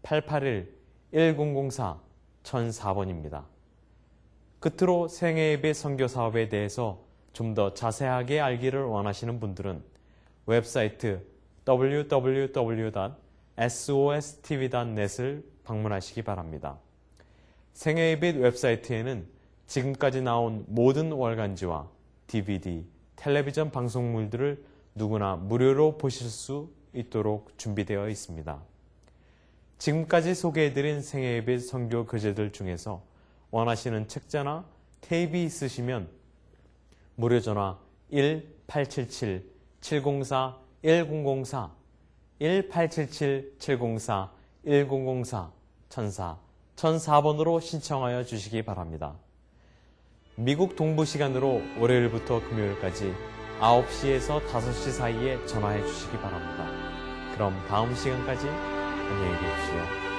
팔팔일 일공공사 천사 번입니다. 끝으로 생애예배 선교 사업에 대해서 좀 더 자세하게 알기를 원하시는 분들은 웹사이트 더블유 더블유 더블유 닷 에스오에스티비 닷 넷을 방문하시기 바랍니다. 생애예배 웹사이트에는 지금까지 나온 모든 월간지와 디비디, 텔레비전 방송물들을 누구나 무료로 보실 수 있도록 준비되어 있습니다. 지금까지 소개해드린 생애예배 선교 교재들 중에서 원하시는 책자나 테이프 있으시면 무료전화 일 팔칠칠 칠공사 일공공사 일 팔칠칠 칠공사 일공공사 천사 천사 번으로 신청하여 주시기 바랍니다. 미국 동부 시간으로 월요일부터 금요일까지 아홉 시에서 다섯 시 사이에 전화해 주시기 바랍니다. 그럼 다음 시간까지 안녕히 계십시오.